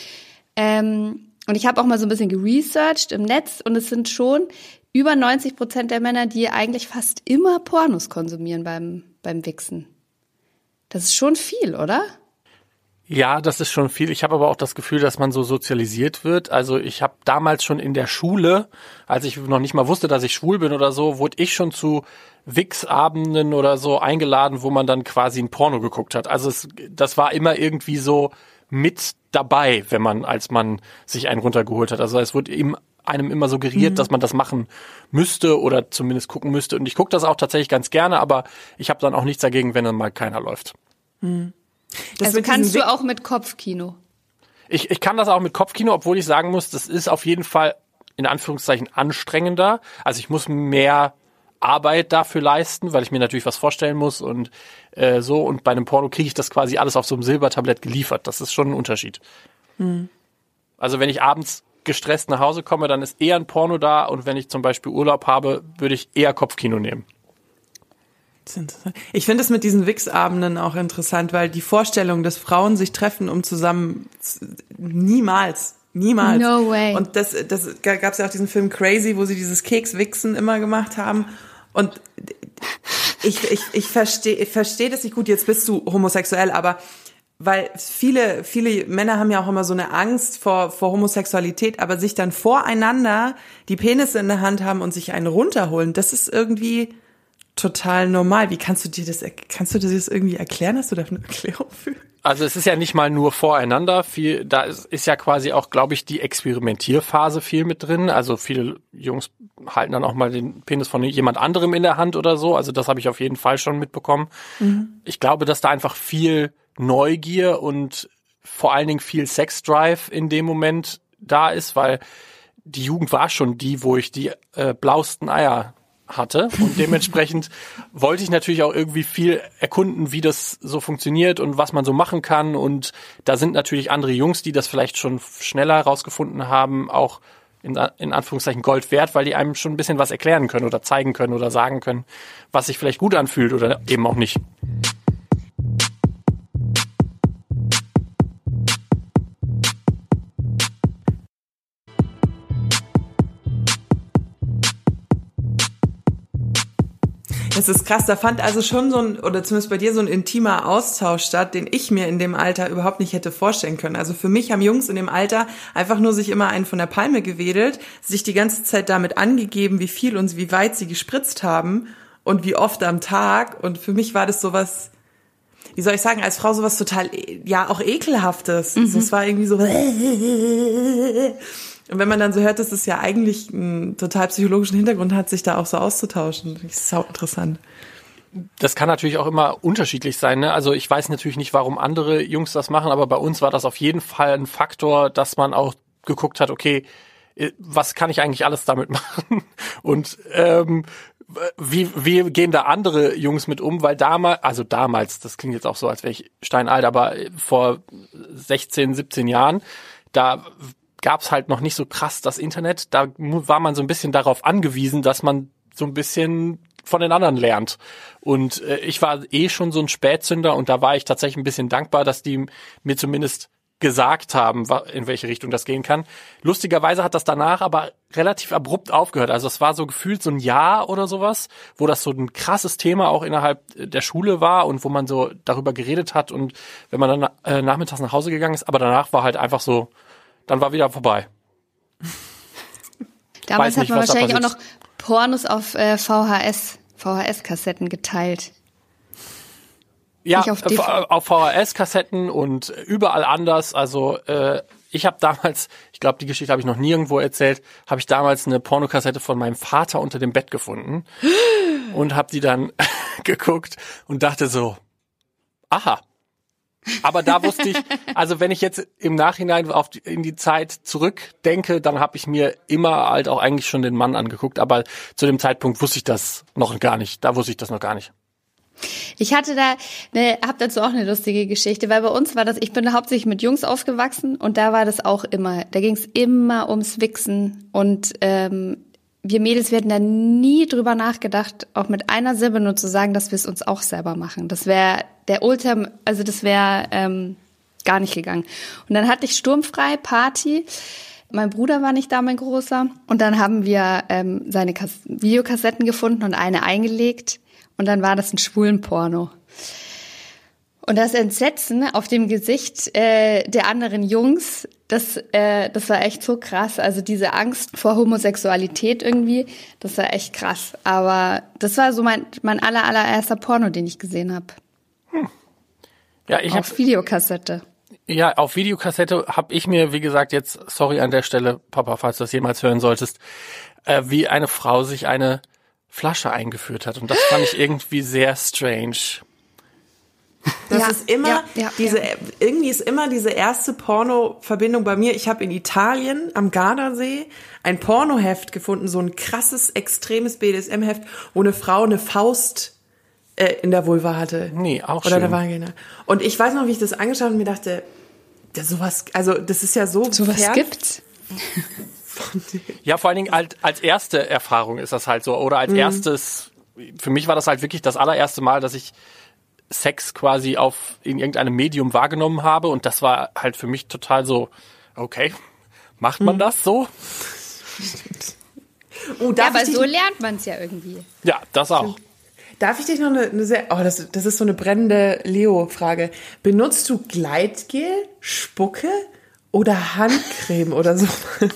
Ähm, und ich habe auch mal so ein bisschen geresearched im Netz und es sind schon über neunzig Prozent der Männer, die eigentlich fast immer Pornos konsumieren beim beim Wichsen. Das ist schon viel, oder? Ja, das ist schon viel. Ich habe aber auch das Gefühl, dass man so sozialisiert wird. Also ich habe damals schon in der Schule, als ich noch nicht mal wusste, dass ich schwul bin oder so, wurde ich schon zu Wix-Abenden oder so eingeladen, wo man dann quasi ein Porno geguckt hat. Also es, das war immer irgendwie so mit dabei, wenn man als Mann sich einen runtergeholt hat. Also es wurde ihm, einem immer suggeriert, mhm. dass man das machen müsste oder zumindest gucken müsste. Und ich gucke das auch tatsächlich ganz gerne, aber ich habe dann auch nichts dagegen, wenn dann mal keiner läuft. Mhm. Also kannst du auch mit Kopfkino? Ich, ich kann das auch mit Kopfkino, obwohl ich sagen muss, das ist auf jeden Fall in Anführungszeichen anstrengender. Also ich muss mehr Arbeit dafür leisten, weil ich mir natürlich was vorstellen muss und äh, so. Und bei einem Porno kriege ich das quasi alles auf so einem Silbertablett geliefert. Das ist schon ein Unterschied. Mhm. Also wenn ich abends gestresst nach Hause komme, dann ist eher ein Porno da. Und wenn ich zum Beispiel Urlaub habe, würde ich eher Kopfkino nehmen. Ich finde es mit diesen Wix-Abenden auch interessant, weil die Vorstellung, dass Frauen sich treffen, um zusammen, niemals, niemals. No way. Und das, das gab es ja auch diesen Film Crazy, wo sie dieses Keks-Wichsen immer gemacht haben. Und ich, ich, ich verstehe, ich verstehe das nicht gut. Jetzt bist du homosexuell, aber weil viele, viele Männer haben ja auch immer so eine Angst vor, vor Homosexualität, aber sich dann voreinander die Penisse in der Hand haben und sich einen runterholen, das ist irgendwie total normal. Wie kannst du dir das, kannst du dir das irgendwie erklären? Hast du da eine Erklärung für? Also es ist ja nicht mal nur voreinander, viel, da ist, ist ja quasi auch, glaube ich, die Experimentierphase viel mit drin. Also viele Jungs halten dann auch mal den Penis von jemand anderem in der Hand oder so. Also das habe ich auf jeden Fall schon mitbekommen. Mhm. Ich glaube, dass da einfach viel Neugier und vor allen Dingen viel Sexdrive in dem Moment da ist, weil die Jugend war schon die, wo ich die äh, blauesten Eier hatte und dementsprechend wollte ich natürlich auch irgendwie viel erkunden, wie das so funktioniert und was man so machen kann, und da sind natürlich andere Jungs, die das vielleicht schon schneller rausgefunden haben, auch in, in Anführungszeichen Gold wert, weil die einem schon ein bisschen was erklären können oder zeigen können oder sagen können, was sich vielleicht gut anfühlt oder eben auch nicht. Das ist krass, da fand also schon so ein, oder zumindest bei dir so ein intimer Austausch statt, den ich mir in dem Alter überhaupt nicht hätte vorstellen können. Also für mich haben Jungs in dem Alter einfach nur sich immer einen von der Palme gewedelt, sich die ganze Zeit damit angegeben, wie viel und wie weit sie gespritzt haben und wie oft am Tag. Und für mich war das sowas, wie soll ich sagen, als Frau sowas total, ja, auch Ekelhaftes. Mhm. So, es war irgendwie so. Und wenn man dann so hört, dass es ja eigentlich einen total psychologischen Hintergrund hat, sich da auch so auszutauschen, das ist sau interessant. Das kann natürlich auch immer unterschiedlich sein, ne? Also ich weiß natürlich nicht, warum andere Jungs das machen, aber bei uns war das auf jeden Fall ein Faktor, dass man auch geguckt hat, okay, was kann ich eigentlich alles damit machen? Und ähm, wie, wie gehen da andere Jungs mit um? Weil damals, also damals, das klingt jetzt auch so, als wäre ich steinalt, aber vor sechzehn, siebzehn Jahren, da gab's halt noch nicht so krass das Internet. Da war man so ein bisschen darauf angewiesen, dass man so ein bisschen von den anderen lernt. Und äh, ich war eh schon so ein Spätzünder und da war ich tatsächlich ein bisschen dankbar, dass die mir zumindest gesagt haben, in welche Richtung das gehen kann. Lustigerweise hat das danach aber relativ abrupt aufgehört. Also es war so gefühlt so ein Jahr oder sowas, wo das so ein krasses Thema auch innerhalb der Schule war und wo man so darüber geredet hat und wenn man dann äh, nachmittags nach Hause gegangen ist. Aber danach war halt einfach so, dann war wieder vorbei. Damals nicht, hat man wahrscheinlich auch noch Pornos auf äh, V H S, V H S-Kassetten geteilt. Ja, auf, auf V H S-Kassetten und überall anders. Also äh, ich habe damals, ich glaube, die Geschichte habe ich noch nirgendwo erzählt, habe ich damals eine Pornokassette von meinem Vater unter dem Bett gefunden und habe die dann geguckt und dachte so, aha. Aber da wusste ich, also wenn ich jetzt im Nachhinein auf die, in die Zeit zurückdenke, dann habe ich mir immer halt auch eigentlich schon den Mann angeguckt. Aber zu dem Zeitpunkt wusste ich das noch gar nicht. Da wusste ich das noch gar nicht. Ich hatte da, ne, hab dazu auch eine lustige Geschichte, weil bei uns war das, ich bin hauptsächlich mit Jungs aufgewachsen und da war das auch immer, da ging es immer ums Wichsen und ähm, wir Mädels, wir hätten da nie drüber nachgedacht, auch mit einer Silbe nur zu sagen, dass wir es uns auch selber machen. Das wäre der Ultim, also das wäre ähm, gar nicht gegangen. Und dann hatte ich sturmfrei Party. Mein Bruder war nicht da, mein Großer. Und dann haben wir ähm, seine Kas- Videokassetten gefunden und eine eingelegt. Und dann war das ein Schwulenporno. Und das Entsetzen auf dem Gesicht äh, der anderen Jungs, das, äh, das war echt so krass. Also diese Angst vor Homosexualität irgendwie, das war echt krass. Aber das war so mein, mein aller, allererster Porno, den ich gesehen habe. Hm. Ja, ich auf hab, Videokassette. Ja, auf Videokassette habe ich mir, wie gesagt, jetzt, sorry an der Stelle, Papa, falls du das jemals hören solltest, äh, wie eine Frau sich eine Flasche eingeführt hat. Und das fand ich irgendwie sehr strange. Das ja, ist immer ja, ja, diese, ja. irgendwie ist immer diese erste Porno-Verbindung bei mir. Ich habe in Italien am Gardasee ein Pornoheft gefunden, so ein krasses, extremes B D S M-Heft, wo eine Frau eine Faust äh, in der Vulva hatte. Nee, auch Oder schön. der Vagina. Und ich weiß noch, wie ich das angeschaut habe und mir dachte, das sowas, also das ist ja so Sowas fern gibt's? Ja, vor allen Dingen als, als erste Erfahrung ist das halt so. Oder als mhm. erstes, für mich war das halt wirklich das allererste Mal, dass ich Sex quasi auf in irgendeinem Medium wahrgenommen habe. Und das war halt für mich total so, okay, macht man mhm. das so? Oh, ja, aber so lernt man es ja irgendwie. Ja, das auch. Darf ich dich noch eine, eine sehr, oh, das, das ist so eine brennende Leo-Frage. Benutzt du Gleitgel, Spucke oder Handcreme oder so?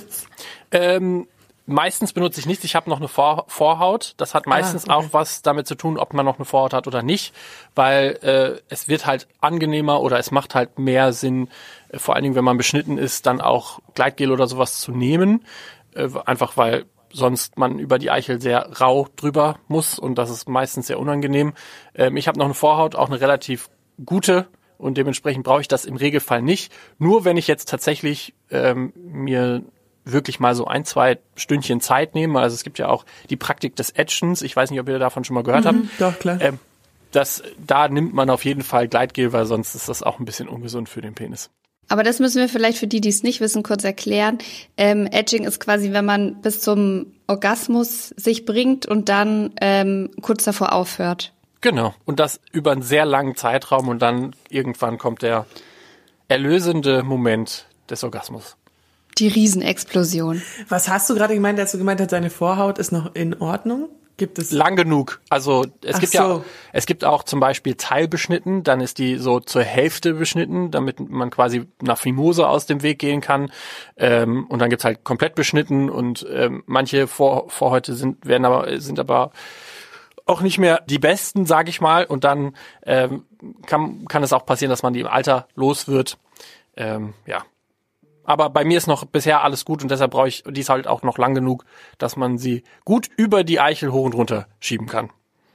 Ähm, meistens benutze ich nichts. Ich habe noch eine Vor- Vorhaut. Das hat meistens ah, okay. auch was damit zu tun, ob man noch eine Vorhaut hat oder nicht, weil äh, es wird halt angenehmer oder es macht halt mehr Sinn, äh, vor allen Dingen, wenn man beschnitten ist, dann auch Gleitgel oder sowas zu nehmen. Äh, einfach weil sonst man über die Eichel sehr rau drüber muss und das ist meistens sehr unangenehm. Ähm, ich habe noch eine Vorhaut, auch eine relativ gute und dementsprechend brauche ich das im Regelfall nicht. Nur wenn ich jetzt tatsächlich ähm, mir wirklich mal so ein, zwei Stündchen Zeit nehme. Also es gibt ja auch die Praktik des Ätschens. Ich weiß nicht, ob ihr davon schon mal gehört mhm, habt. Doch, klar. Ähm, das, da nimmt man auf jeden Fall Gleitgel, weil sonst ist das auch ein bisschen ungesund für den Penis. Aber das müssen wir vielleicht für die, die es nicht wissen, kurz erklären. Ähm, Edging ist quasi, wenn man bis zum Orgasmus sich bringt und dann ähm, kurz davor aufhört. Genau. Und das über einen sehr langen Zeitraum und dann irgendwann kommt der erlösende Moment des Orgasmus. Die Riesenexplosion. Was hast du gerade gemeint, als du gemeint hast, deine Vorhaut ist noch in Ordnung? Gibt es lang genug. Also es Ach gibt so. ja, es gibt auch zum Beispiel teilbeschnitten, dann ist die so zur Hälfte beschnitten, damit man quasi nach Fimose aus dem Weg gehen kann. Ähm, und dann gibt's halt komplett beschnitten und ähm, manche Vor- Vorhäute sind werden aber sind aber auch nicht mehr die besten, sage ich mal. Und dann ähm, kann kann es auch passieren, dass man die im Alter los wird. Ähm, ja. Aber bei mir ist noch bisher alles gut und deshalb brauche ich, die ist halt auch noch lang genug, dass man sie gut über die Eichel hoch und runter schieben kann.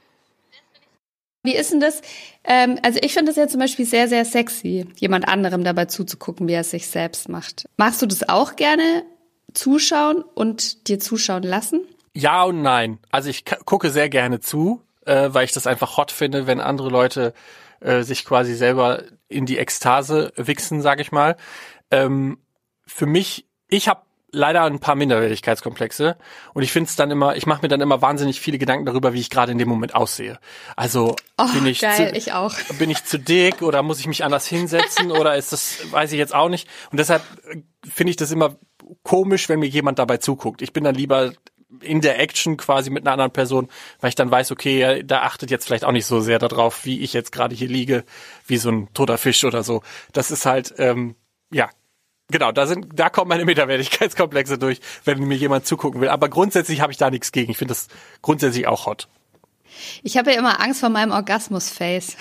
Wie ist denn das? Ähm, also ich finde das ja zum Beispiel sehr, sehr sexy, jemand anderem dabei zuzugucken, wie er es sich selbst macht. Machst du das auch gerne, zuschauen und dir zuschauen lassen? Ja und nein. Also ich k- gucke sehr gerne zu, äh, weil ich das einfach hot finde, wenn andere Leute äh, sich quasi selber in die Ekstase wichsen, sag ich mal. Ähm, Für mich, ich habe leider ein paar Minderwertigkeitskomplexe und ich finde es dann immer, ich mache mir dann immer wahnsinnig viele Gedanken darüber, wie ich gerade in dem Moment aussehe. Also oh, bin ich geil, zu, ich auch. bin ich zu dick oder muss ich mich anders hinsetzen oder ist das, weiß ich jetzt auch nicht. Und deshalb finde ich das immer komisch, wenn mir jemand dabei zuguckt. Ich bin dann lieber in der Action quasi mit einer anderen Person, weil ich dann weiß, okay, da achtet jetzt vielleicht auch nicht so sehr darauf, wie ich jetzt gerade hier liege, wie so ein toter Fisch oder so. Das ist halt, ähm, ja, genau, da sind, da kommen meine Minderwertigkeitskomplexe durch, wenn mir jemand zugucken will. Aber grundsätzlich habe ich da nichts gegen. Ich finde das grundsätzlich auch hot. Ich habe ja immer Angst vor meinem Orgasmus-Face.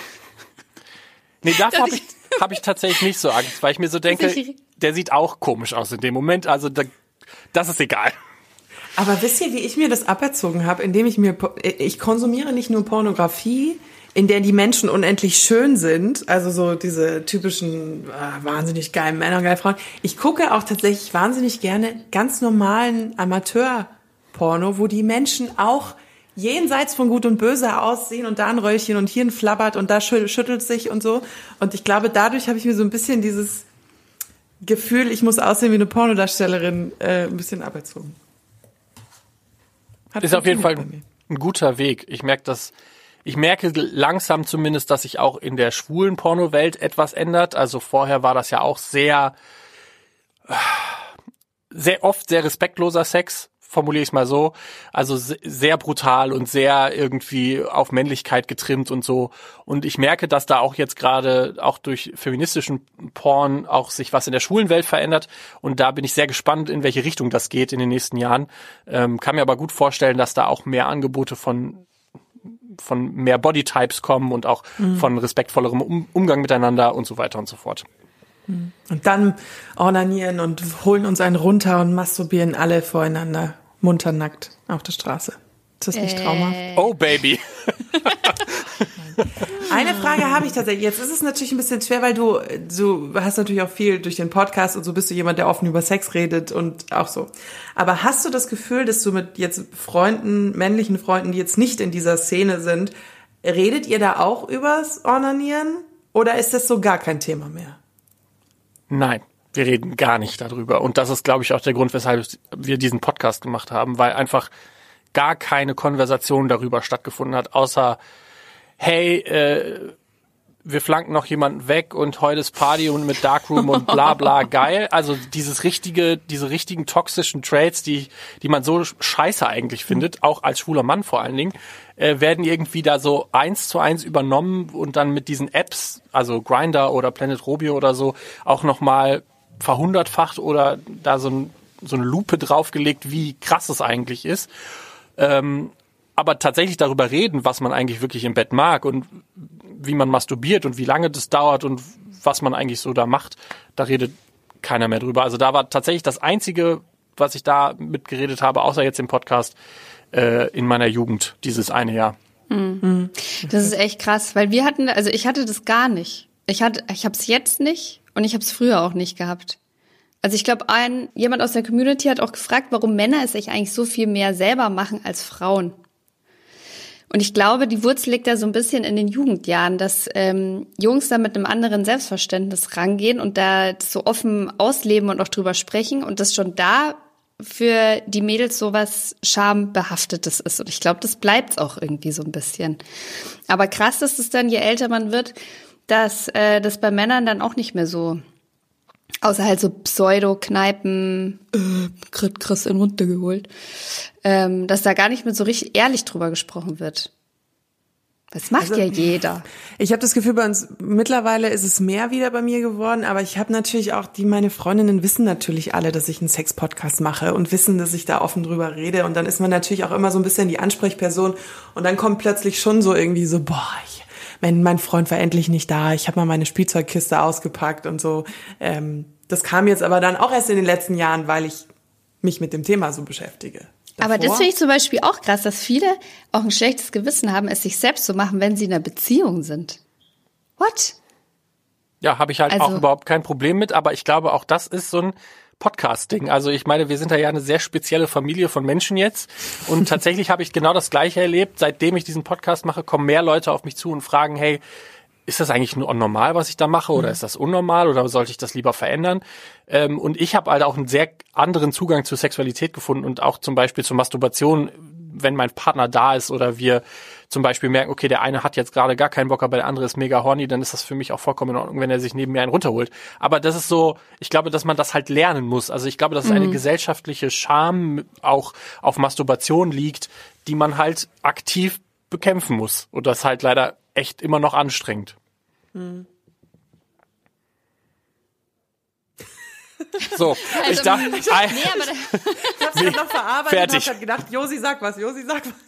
Nee, davor habe ich, hab ich tatsächlich nicht so Angst, weil ich mir so denke, der sieht auch komisch aus in dem Moment. Also da, das ist egal. Aber wisst ihr, wie ich mir das aberzogen habe, indem ich mir, ich konsumiere nicht nur Pornografie, in der die Menschen unendlich schön sind, also so diese typischen äh, wahnsinnig geilen Männer, geile Frauen. Ich gucke auch tatsächlich wahnsinnig gerne ganz normalen Amateur-Porno, wo die Menschen auch jenseits von Gut und Böse aussehen und da ein Röllchen und hier ein Flabbert und da schüttelt sich und so. Und ich glaube, dadurch habe ich mir so ein bisschen dieses Gefühl, ich muss aussehen wie eine Pornodarstellerin, äh, ein bisschen aberzogen. Hat ist auf jeden Fall ein, ein guter Weg. Ich merke das, ich merke langsam zumindest, dass sich auch in der schwulen Pornowelt etwas ändert. Also vorher war das ja auch sehr, sehr oft sehr respektloser Sex formuliere ich es mal so. Also sehr brutal und sehr irgendwie auf Männlichkeit getrimmt und so. Und ich merke, dass da auch jetzt gerade auch durch feministischen Porn auch sich was in der schwulen Welt verändert. Und da bin ich sehr gespannt, in welche Richtung das geht in den nächsten Jahren. Ähm, kann mir aber gut vorstellen, dass da auch mehr Angebote von von mehr Bodytypes kommen und auch mhm. von respektvollerem um- Umgang miteinander und so weiter und so fort. Und dann ornanieren und holen uns einen runter und masturbieren alle voreinander, munter nackt auf der Straße. Ist das nicht Äh. traumhaft? Oh, Baby. Eine Frage habe ich tatsächlich. Jetzt ist es natürlich ein bisschen schwer, weil du, du hast natürlich auch viel durch den Podcast und so bist du jemand, der offen über Sex redet und auch so. Aber hast du das Gefühl, dass du mit jetzt Freunden, männlichen Freunden, die jetzt nicht in dieser Szene sind, redet ihr da auch übers Ornanieren? Oder ist das so gar kein Thema mehr? Nein, wir reden gar nicht darüber. Und das ist, glaube ich, auch der Grund, weshalb wir diesen Podcast gemacht haben, weil einfach gar keine Konversation darüber stattgefunden hat, außer hey, äh, wir flanken noch jemanden weg und heute ist Party und mit Darkroom und bla bla geil. Also dieses richtige, diese richtigen toxischen Traits, die die man so scheiße eigentlich findet, auch als schwuler Mann vor allen Dingen, äh, werden irgendwie da so eins zu eins übernommen und dann mit diesen Apps, also Grindr oder Planet Robio oder so, auch nochmal verhundertfacht oder da so, ein, so eine Lupe draufgelegt, wie krass es eigentlich ist. Ähm, aber tatsächlich darüber reden, was man eigentlich wirklich im Bett mag und wie man masturbiert und wie lange das dauert und was man eigentlich so da macht, da redet keiner mehr drüber. Also da war tatsächlich das Einzige, was ich da mitgeredet habe, außer jetzt im Podcast, äh, in meiner Jugend, dieses eine Jahr. Mhm. Das ist echt krass, weil wir hatten, also ich hatte das gar nicht. Ich hatte, ich habe es jetzt nicht und ich habe es früher auch nicht gehabt. Also ich glaube, ein jemand aus der Community hat auch gefragt, warum Männer es sich eigentlich so viel mehr selber machen als Frauen. Und ich glaube, die Wurzel liegt da so ein bisschen in den Jugendjahren, dass ähm, Jungs da mit einem anderen Selbstverständnis rangehen und da das so offen ausleben und auch drüber sprechen und das schon da für die Mädels sowas Schambehaftetes ist. Und ich glaube, das bleibt auch irgendwie so ein bisschen. Aber krass ist es dann, je älter man wird, dass äh, das bei Männern dann auch nicht mehr so, außer halt so Pseudo-Kneipen, äh, kriegt Chris in runtergeholt, ähm, dass da gar nicht mehr so richtig ehrlich drüber gesprochen wird. Das macht also, ja jeder. Ich habe das Gefühl, bei uns mittlerweile ist es mehr wieder bei mir geworden, aber ich habe natürlich auch, die meine Freundinnen wissen natürlich alle, dass ich einen Sex-Podcast mache und wissen, dass ich da offen drüber rede und dann ist man natürlich auch immer so ein bisschen die Ansprechperson und dann kommt plötzlich schon so irgendwie so, boah, ich, mein, mein Freund war endlich nicht da, ich habe mal meine Spielzeugkiste ausgepackt und so. Ähm, das kam jetzt aber dann auch erst in den letzten Jahren, weil ich mich mit dem Thema so beschäftige. Davor? Aber das finde ich zum Beispiel auch krass, dass viele auch ein schlechtes Gewissen haben, es sich selbst zu machen, wenn sie in einer Beziehung sind. What? Ja, habe ich halt Also, auch überhaupt kein Problem mit, aber ich glaube, auch das ist so ein Podcast-Ding. Also ich meine, wir sind da ja eine sehr spezielle Familie von Menschen jetzt und tatsächlich habe ich genau das Gleiche erlebt. Seitdem ich diesen Podcast mache, kommen mehr Leute auf mich zu und fragen, hey, ist das eigentlich nur normal, was ich da mache, oder ist das unnormal, oder sollte ich das lieber verändern? Ähm, und ich habe halt auch einen sehr anderen Zugang zur Sexualität gefunden und auch zum Beispiel zur Masturbation, wenn mein Partner da ist oder wir zum Beispiel merken, okay, der eine hat jetzt gerade gar keinen Bock, aber der andere ist mega horny, dann ist das für mich auch vollkommen in Ordnung, wenn er sich neben mir einen runterholt. Aber das ist so, ich glaube, dass man das halt lernen muss. Also ich glaube, dass es eine gesellschaftliche Scham auch auf Masturbation liegt, die man halt aktiv bekämpfen muss. Und das halt leider echt immer noch anstrengend. Hm. So, also, ich dachte, nee, aber da, ich hab's nee, noch verarbeitet fertig. und hab gedacht, Josi, sag was, Josi, sag was.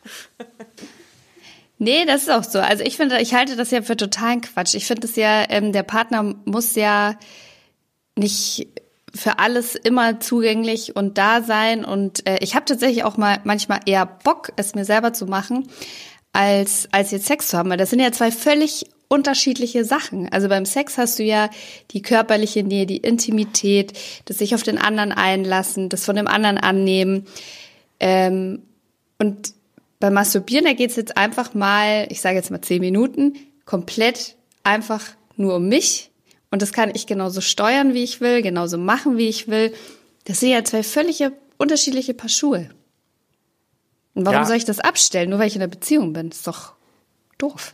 nee, das ist auch so. Also ich finde, ich halte das ja für totalen Quatsch. Ich finde es ja, ähm, der Partner muss ja nicht für alles immer zugänglich und da sein. Und äh, ich habe tatsächlich auch mal manchmal eher Bock, es mir selber zu machen, als als jetzt Sex zu haben. Weil das sind ja zwei völlig unterschiedliche Sachen. Also beim Sex hast du ja die körperliche Nähe, die Intimität, das sich auf den anderen einlassen, das von dem anderen annehmen. Ähm, und beim Masturbieren, da geht's jetzt einfach mal, ich sage jetzt mal zehn Minuten, komplett einfach nur um mich. Und das kann ich genauso steuern, wie ich will, genauso machen, wie ich will. Das sind ja zwei völlig unterschiedliche Paar Schuhe. Und warum ja. soll ich das abstellen, nur weil ich in einer Beziehung bin? Das ist doch doof.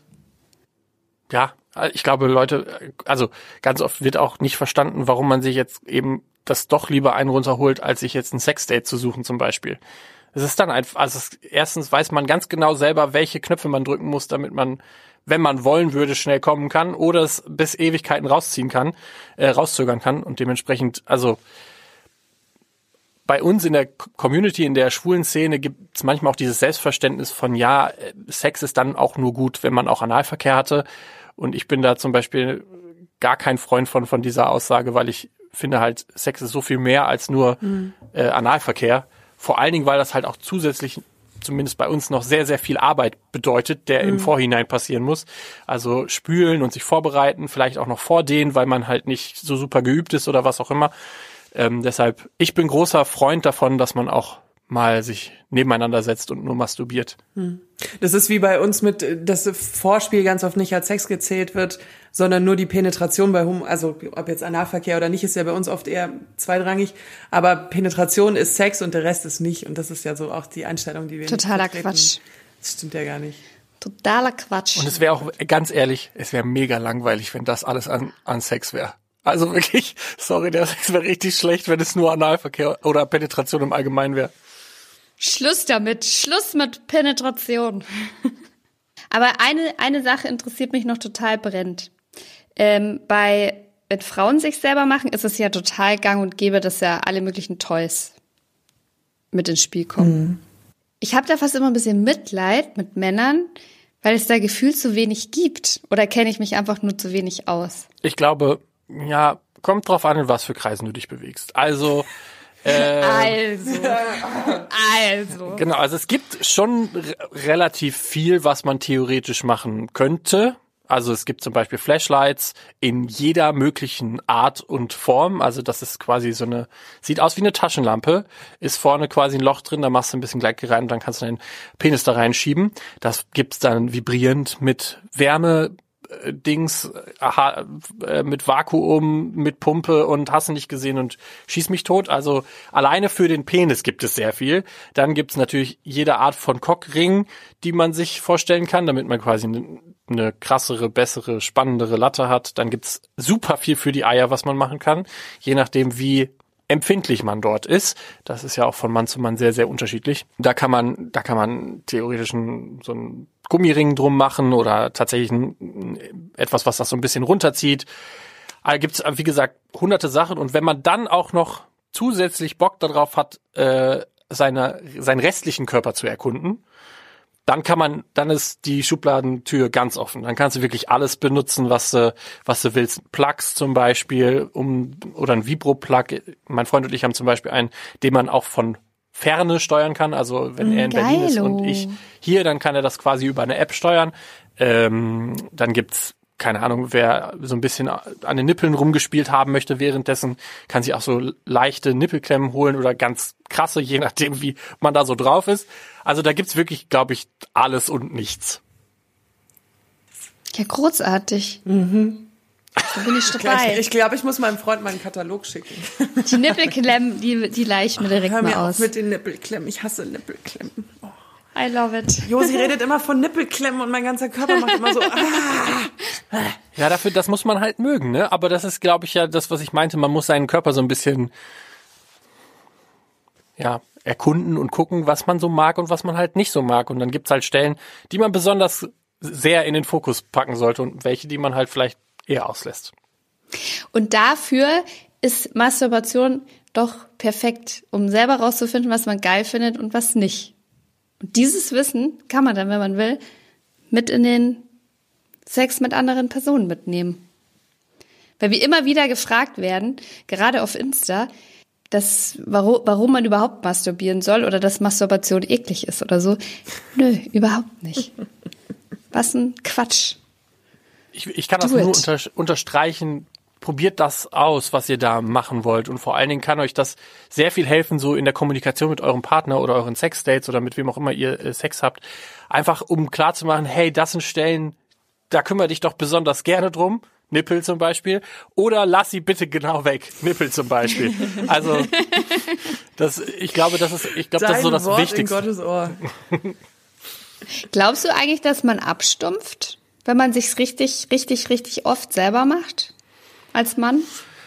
Ja, ich glaube, Leute, also ganz oft wird auch nicht verstanden, warum man sich jetzt eben das doch lieber einen runterholt, als sich jetzt ein Sexdate zu suchen zum Beispiel. Es ist dann einfach, also es, erstens weiß man ganz genau selber, welche Knöpfe man drücken muss, damit man, wenn man wollen würde, schnell kommen kann oder es bis Ewigkeiten rausziehen kann, äh, rauszögern kann und dementsprechend, also bei uns in der Community, in der schwulen Szene gibt es manchmal auch dieses Selbstverständnis von, ja, Sex ist dann auch nur gut, wenn man auch Analverkehr hatte. Und ich bin da zum Beispiel gar kein Freund von, von dieser Aussage, weil ich finde halt, Sex ist so viel mehr als nur mhm. äh, Analverkehr. Vor allen Dingen, weil das halt auch zusätzlich, zumindest bei uns, noch sehr, sehr viel Arbeit bedeutet, der mhm. im Vorhinein passieren muss. Also spülen und sich vorbereiten, vielleicht auch noch vordehnen, weil man halt nicht so super geübt ist oder was auch immer. Ähm, deshalb, ich bin großer Freund davon, dass man auch mal sich nebeneinander setzt und nur masturbiert. Das ist wie bei uns mit, dass Vorspiel ganz oft nicht als Sex gezählt wird, sondern nur die Penetration bei Homo, also ob jetzt Analverkehr oder nicht, ist ja bei uns oft eher zweitrangig, aber Penetration ist Sex und der Rest ist nicht und das ist ja so auch die Einstellung, die wir Totaler Quatsch. Das stimmt ja gar nicht. Totaler Quatsch. Und es wäre auch, ganz ehrlich, es wäre mega langweilig, wenn das alles an, an Sex wäre. Also wirklich, sorry, der Sex wäre richtig schlecht, wenn es nur Analverkehr oder Penetration im Allgemeinen wäre. Schluss damit, Schluss mit Penetration. Aber eine eine Sache interessiert mich noch total brennend. Ähm, bei, wenn Frauen sich selber machen, ist es ja total gang und gäbe, dass ja alle möglichen Toys mit ins Spiel kommen. Mhm. Ich habe da fast immer ein bisschen Mitleid mit Männern, weil es da gefühlt zu wenig gibt. Oder kenne ich mich einfach nur zu wenig aus? Ich glaube, ja, kommt drauf an, in was für Kreisen du dich bewegst. Also, äh, also, also. Genau, also es gibt schon r- relativ viel, was man theoretisch machen könnte. Also es gibt zum Beispiel Flashlights in jeder möglichen Art und Form. Also das ist quasi so eine, sieht aus wie eine Taschenlampe, ist vorne quasi ein Loch drin, da machst du ein bisschen Gleitgel rein und dann kannst du deinen Penis da reinschieben. Das gibt's dann vibrierend mit Wärme, Dings, aha, mit Vakuum, mit Pumpe und hast du nicht gesehen und schieß mich tot. Also alleine für den Penis gibt es sehr viel. Dann gibt es natürlich jede Art von Cockring, die man sich vorstellen kann, damit man quasi eine, eine krassere, bessere, spannendere Latte hat. Dann gibt's super viel für die Eier, was man machen kann, je nachdem wie empfindlich man dort ist. Das ist ja auch von Mann zu Mann sehr, sehr unterschiedlich. Da kann man, da kann man theoretisch ein, so ein Gummiring drum machen oder tatsächlich ein, etwas, was das so ein bisschen runterzieht. Da gibt's, wie gesagt, hunderte Sachen. Und wenn man dann auch noch zusätzlich Bock darauf hat, äh, seine, seinen restlichen Körper zu erkunden, dann kann man, dann ist die Schubladentür ganz offen. Dann kannst du wirklich alles benutzen, was du, was du willst. Plugs zum Beispiel, um, oder ein Vibro-Plug. Mein Freund und ich haben zum Beispiel einen, den man auch von Ferne steuern kann. Also wenn er in Geilo. Berlin ist und ich hier, dann kann er das quasi über eine App steuern. Ähm, dann gibt's, keine Ahnung, wer so ein bisschen an den Nippeln rumgespielt haben möchte währenddessen, kann sich auch so leichte Nippelklemmen holen oder ganz krasse, je nachdem, wie man da so drauf ist. Also da gibt's wirklich, glaube ich, alles und nichts. Ja, großartig. Mhm. Da bin ich dabei. Ich, ich glaube, ich muss meinem Freund mal einen Katalog schicken. Die Nippelklemmen, die, die leih ich mir direkt Hör mir mal auf aus. mit den Nippelklemmen. Ich hasse Nippelklemmen. Oh. I love it. Josi redet immer von Nippelklemmen und mein ganzer Körper macht immer so. Ah. Ja, dafür, das muss man halt mögen, ne? Aber das ist, glaube ich, ja das, was ich meinte. Man muss seinen Körper so ein bisschen, ja, erkunden und gucken, was man so mag und was man halt nicht so mag. Und dann gibt's halt Stellen, die man besonders sehr in den Fokus packen sollte und welche, die man halt vielleicht eher auslässt. Und dafür ist Masturbation doch perfekt, um selber rauszufinden, was man geil findet und was nicht. Und dieses Wissen kann man dann, wenn man will, mit in den Sex mit anderen Personen mitnehmen. Weil wir immer wieder gefragt werden, gerade auf Insta, dass, warum, warum man überhaupt masturbieren soll oder dass Masturbation eklig ist oder so. Nö, überhaupt nicht. Was ein Quatsch. Ich, ich kann das Do nur it. unter, unterstreichen. Probiert das aus, was ihr da machen wollt. Und vor allen Dingen kann euch das sehr viel helfen, so in der Kommunikation mit eurem Partner oder euren Sexdates oder mit wem auch immer ihr äh, Sex habt. Einfach um klarzumachen, hey, das sind Stellen, da kümmere dich doch besonders gerne drum. Nippel zum Beispiel. Oder lass sie bitte genau weg. Nippel zum Beispiel. Also, das, ich glaube, das ist, ich glaube, das ist so das Wort Wichtigste. In Gottes Ohr. Glaubst du eigentlich, dass man abstumpft, wenn man sich's richtig, richtig, richtig oft selber macht? Als Mann?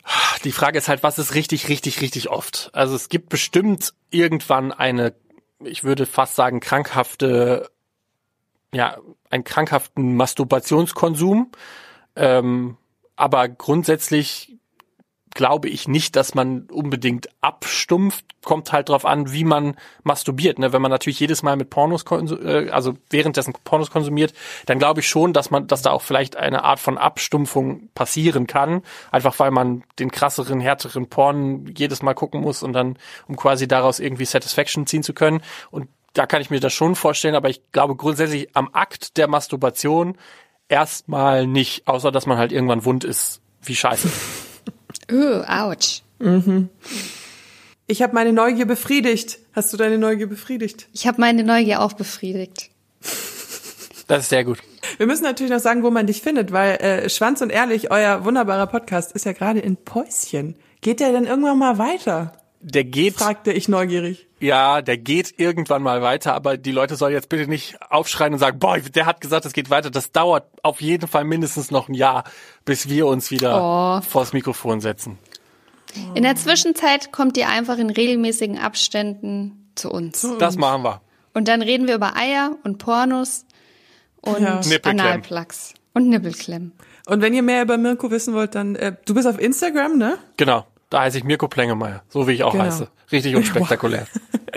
Die Frage ist halt, was ist richtig, richtig, richtig oft? Also es gibt bestimmt irgendwann eine, ich würde fast sagen, krankhafte, ja, einen krankhaften Masturbationskonsum. Ähm, aber grundsätzlich glaube ich nicht, dass man unbedingt abstumpft. Kommt halt drauf an, wie man masturbiert. Ne? Wenn man natürlich jedes Mal mit Pornos, konsum- äh, also währenddessen Pornos konsumiert, dann glaube ich schon, dass man, dass da auch vielleicht eine Art von Abstumpfung passieren kann. Einfach weil man den krasseren, härteren Porn jedes Mal gucken muss und dann, um quasi daraus irgendwie Satisfaction ziehen zu können. Und da kann ich mir das schon vorstellen, aber ich glaube grundsätzlich am Akt der Masturbation erstmal nicht, außer dass man halt irgendwann wund ist. Wie scheiße. Uh, ouch. Mhm. Ich habe meine Neugier befriedigt. Hast du deine Neugier befriedigt? Ich habe meine Neugier auch befriedigt. Das ist sehr gut. Wir müssen natürlich noch sagen, wo man dich findet, weil äh, Schwanz und Ehrlich, euer wunderbarer Podcast, ist ja gerade in Päuschen. Geht der denn irgendwann mal weiter? Der geht, fragte ich neugierig. Ja, der geht irgendwann mal weiter, aber die Leute sollen jetzt bitte nicht aufschreien und sagen, boah, der hat gesagt, es geht weiter. Das dauert auf jeden Fall mindestens noch ein Jahr, bis wir uns wieder oh. vors Mikrofon setzen. In der Zwischenzeit kommt ihr einfach in regelmäßigen Abständen zu uns. Das machen wir. Und dann reden wir über Eier und Pornos und Ja. Analplugs und Nippelklemmen. Und wenn ihr mehr über Mirko wissen wollt, dann, äh, du bist auf Instagram, ne? Genau. Da heiße ich Mirko Plengemeier, so wie ich auch Genau. heiße. Richtig unspektakulär.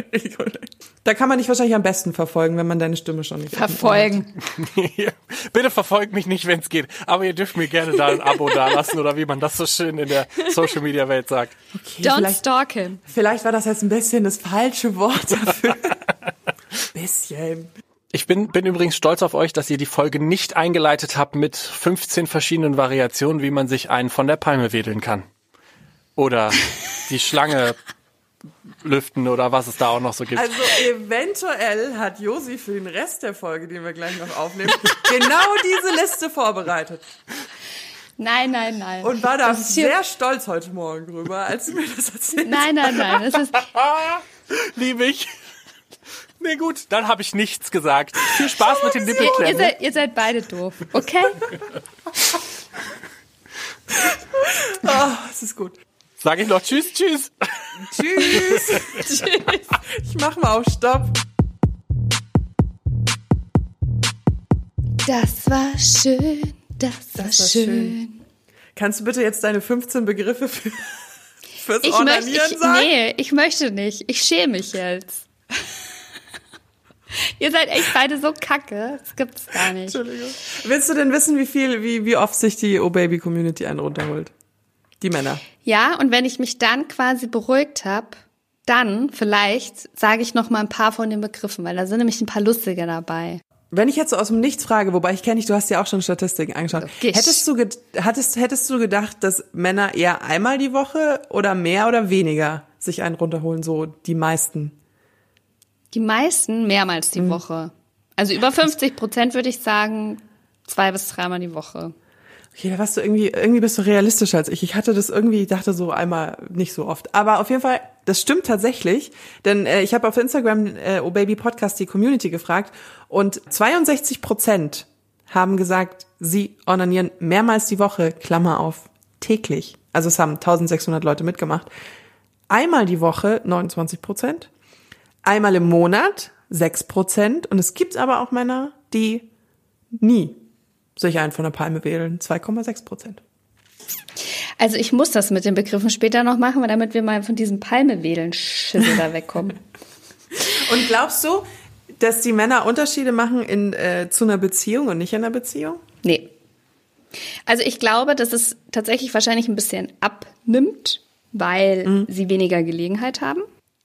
Da kann man dich wahrscheinlich am besten verfolgen, wenn man deine Stimme schon nicht Verfolgen. Bitte verfolgt mich nicht, wenn es geht. Aber ihr dürft mir gerne da ein Abo dalassen oder wie man das so schön in der Social-Media-Welt sagt. Okay, Don't vielleicht, stalk him. vielleicht war das jetzt ein bisschen das falsche Wort dafür. Bisschen. Ich bin, bin übrigens stolz auf euch, dass ihr die Folge nicht eingeleitet habt mit fünfzehn verschiedenen Variationen, wie man sich einen von der Palme wedeln kann. Oder die Schlange lüften oder was es da auch noch so gibt. Also eventuell hat Josi für den Rest der Folge, die wir gleich noch aufnehmen, genau diese Liste vorbereitet. Nein, nein, nein. Und war da Das ist hier- sehr stolz heute Morgen drüber, als sie mir das erzählt. Nein, nein, nein. Es ist, Liebe ich. Nee, gut, dann habe ich nichts gesagt. Viel Spaß mit den ihr, Nippelklemmen. seid, ihr seid beide doof, okay? Oh, es ist gut. Sag ich noch Tschüss, Tschüss. Tschüss. Tschüss. Ich mach mal auf Stopp. Das war schön, das war, Das war schön. schön. Kannst du bitte jetzt deine fünfzehn Begriffe für, fürs Ich möchte, Onanieren ich, sagen? nee, ich möchte nicht. Ich schäme mich jetzt. Ihr seid echt beide so kacke. Das gibt's gar nicht. Entschuldigung. Willst du denn wissen, wie viel, wie, wie oft sich die Oh-Baby-Community einen runterholt? Die Männer. Ja, und wenn ich mich dann quasi beruhigt habe, dann vielleicht sage ich noch mal ein paar von den Begriffen, weil da sind nämlich ein paar lustige dabei. Wenn ich jetzt so aus dem Nichts frage, wobei ich kenne dich, du hast ja auch schon Statistiken angeschaut. Okay. Hättest du, ged- hattest, hättest du gedacht, dass Männer eher einmal die Woche oder mehr oder weniger sich einen runterholen, so die meisten? Die meisten mehrmals die Woche. Also über fünfzig Prozent würde ich sagen, zwei bis dreimal die Woche. Okay, da warst du irgendwie, irgendwie bist du realistischer als ich. Ich hatte das irgendwie, dachte so einmal nicht so oft. Aber auf jeden Fall, das stimmt tatsächlich, denn äh, ich habe auf Instagram äh, Oh Baby Podcast die Community gefragt und zweiundsechzig Prozent haben gesagt, sie onanieren mehrmals die Woche, Klammer auf, täglich. Also es haben eintausendsechshundert Leute mitgemacht. Einmal die Woche neunundzwanzig Prozent, einmal im Monat sechs Prozent und es gibt aber auch Männer, die nie sich einen von der Palme wählen, zwei Komma sechs Prozent. Also ich muss das mit den Begriffen später noch machen, damit wir mal von diesem Palme-Wählen-Schissel da wegkommen. Und glaubst du, dass die Männer Unterschiede machen in äh, zu einer Beziehung und nicht in einer Beziehung? Nee. Also ich glaube, dass es tatsächlich wahrscheinlich ein bisschen abnimmt, weil mhm. sie weniger Gelegenheit haben.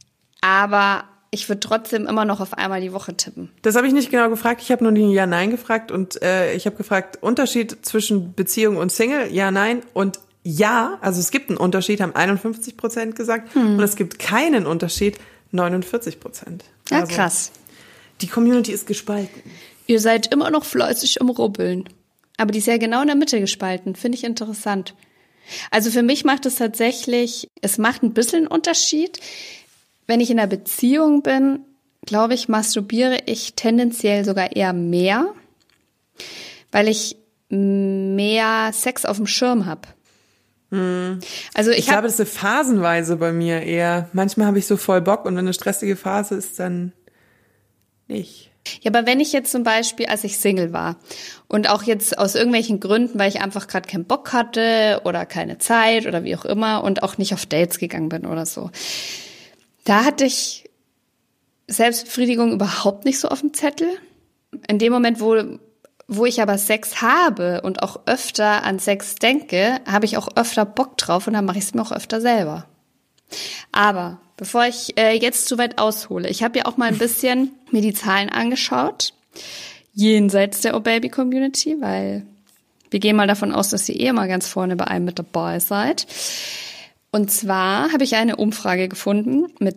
Aber ich würde trotzdem immer noch auf einmal die Woche tippen. Das habe ich nicht genau gefragt. Ich habe nur die Ja-Nein gefragt und äh, ich habe gefragt, Unterschied zwischen Beziehung und Single, Ja-Nein und Ja. Also es gibt einen Unterschied, haben einundfünfzig Prozent gesagt hm. und es gibt keinen Unterschied, neunundvierzig Prozent. Ja, also, krass. Die Community ist gespalten. Ihr seid immer noch fleißig am Rubbeln. Aber die ist ja genau in der Mitte gespalten. Finde ich interessant. Also für mich macht es tatsächlich, es macht ein bisschen einen Unterschied. Wenn ich in einer Beziehung bin, glaube ich, masturbiere ich tendenziell sogar eher mehr, weil ich mehr Sex auf dem Schirm habe. Hm. Also ich, ich glaube, das ist phasenweise bei mir eher. Manchmal habe ich so voll Bock und wenn eine stressige Phase ist, dann nicht. Ja, aber wenn ich jetzt zum Beispiel, als ich Single war und auch jetzt aus irgendwelchen Gründen, weil ich einfach gerade keinen Bock hatte oder keine Zeit oder wie auch immer und auch nicht auf Dates gegangen bin oder so, da hatte ich Selbstbefriedigung überhaupt nicht so auf dem Zettel. In dem Moment, wo, wo ich aber Sex habe und auch öfter an Sex denke, habe ich auch öfter Bock drauf und dann mache ich es mir auch öfter selber. Aber bevor ich äh, jetzt zu weit aushole, ich habe ja auch mal ein bisschen mir die Zahlen angeschaut, jenseits der Oh-Baby-Community, weil wir gehen mal davon aus, dass ihr eh mal ganz vorne bei einem mit dabei seid. Und zwar habe ich eine Umfrage gefunden mit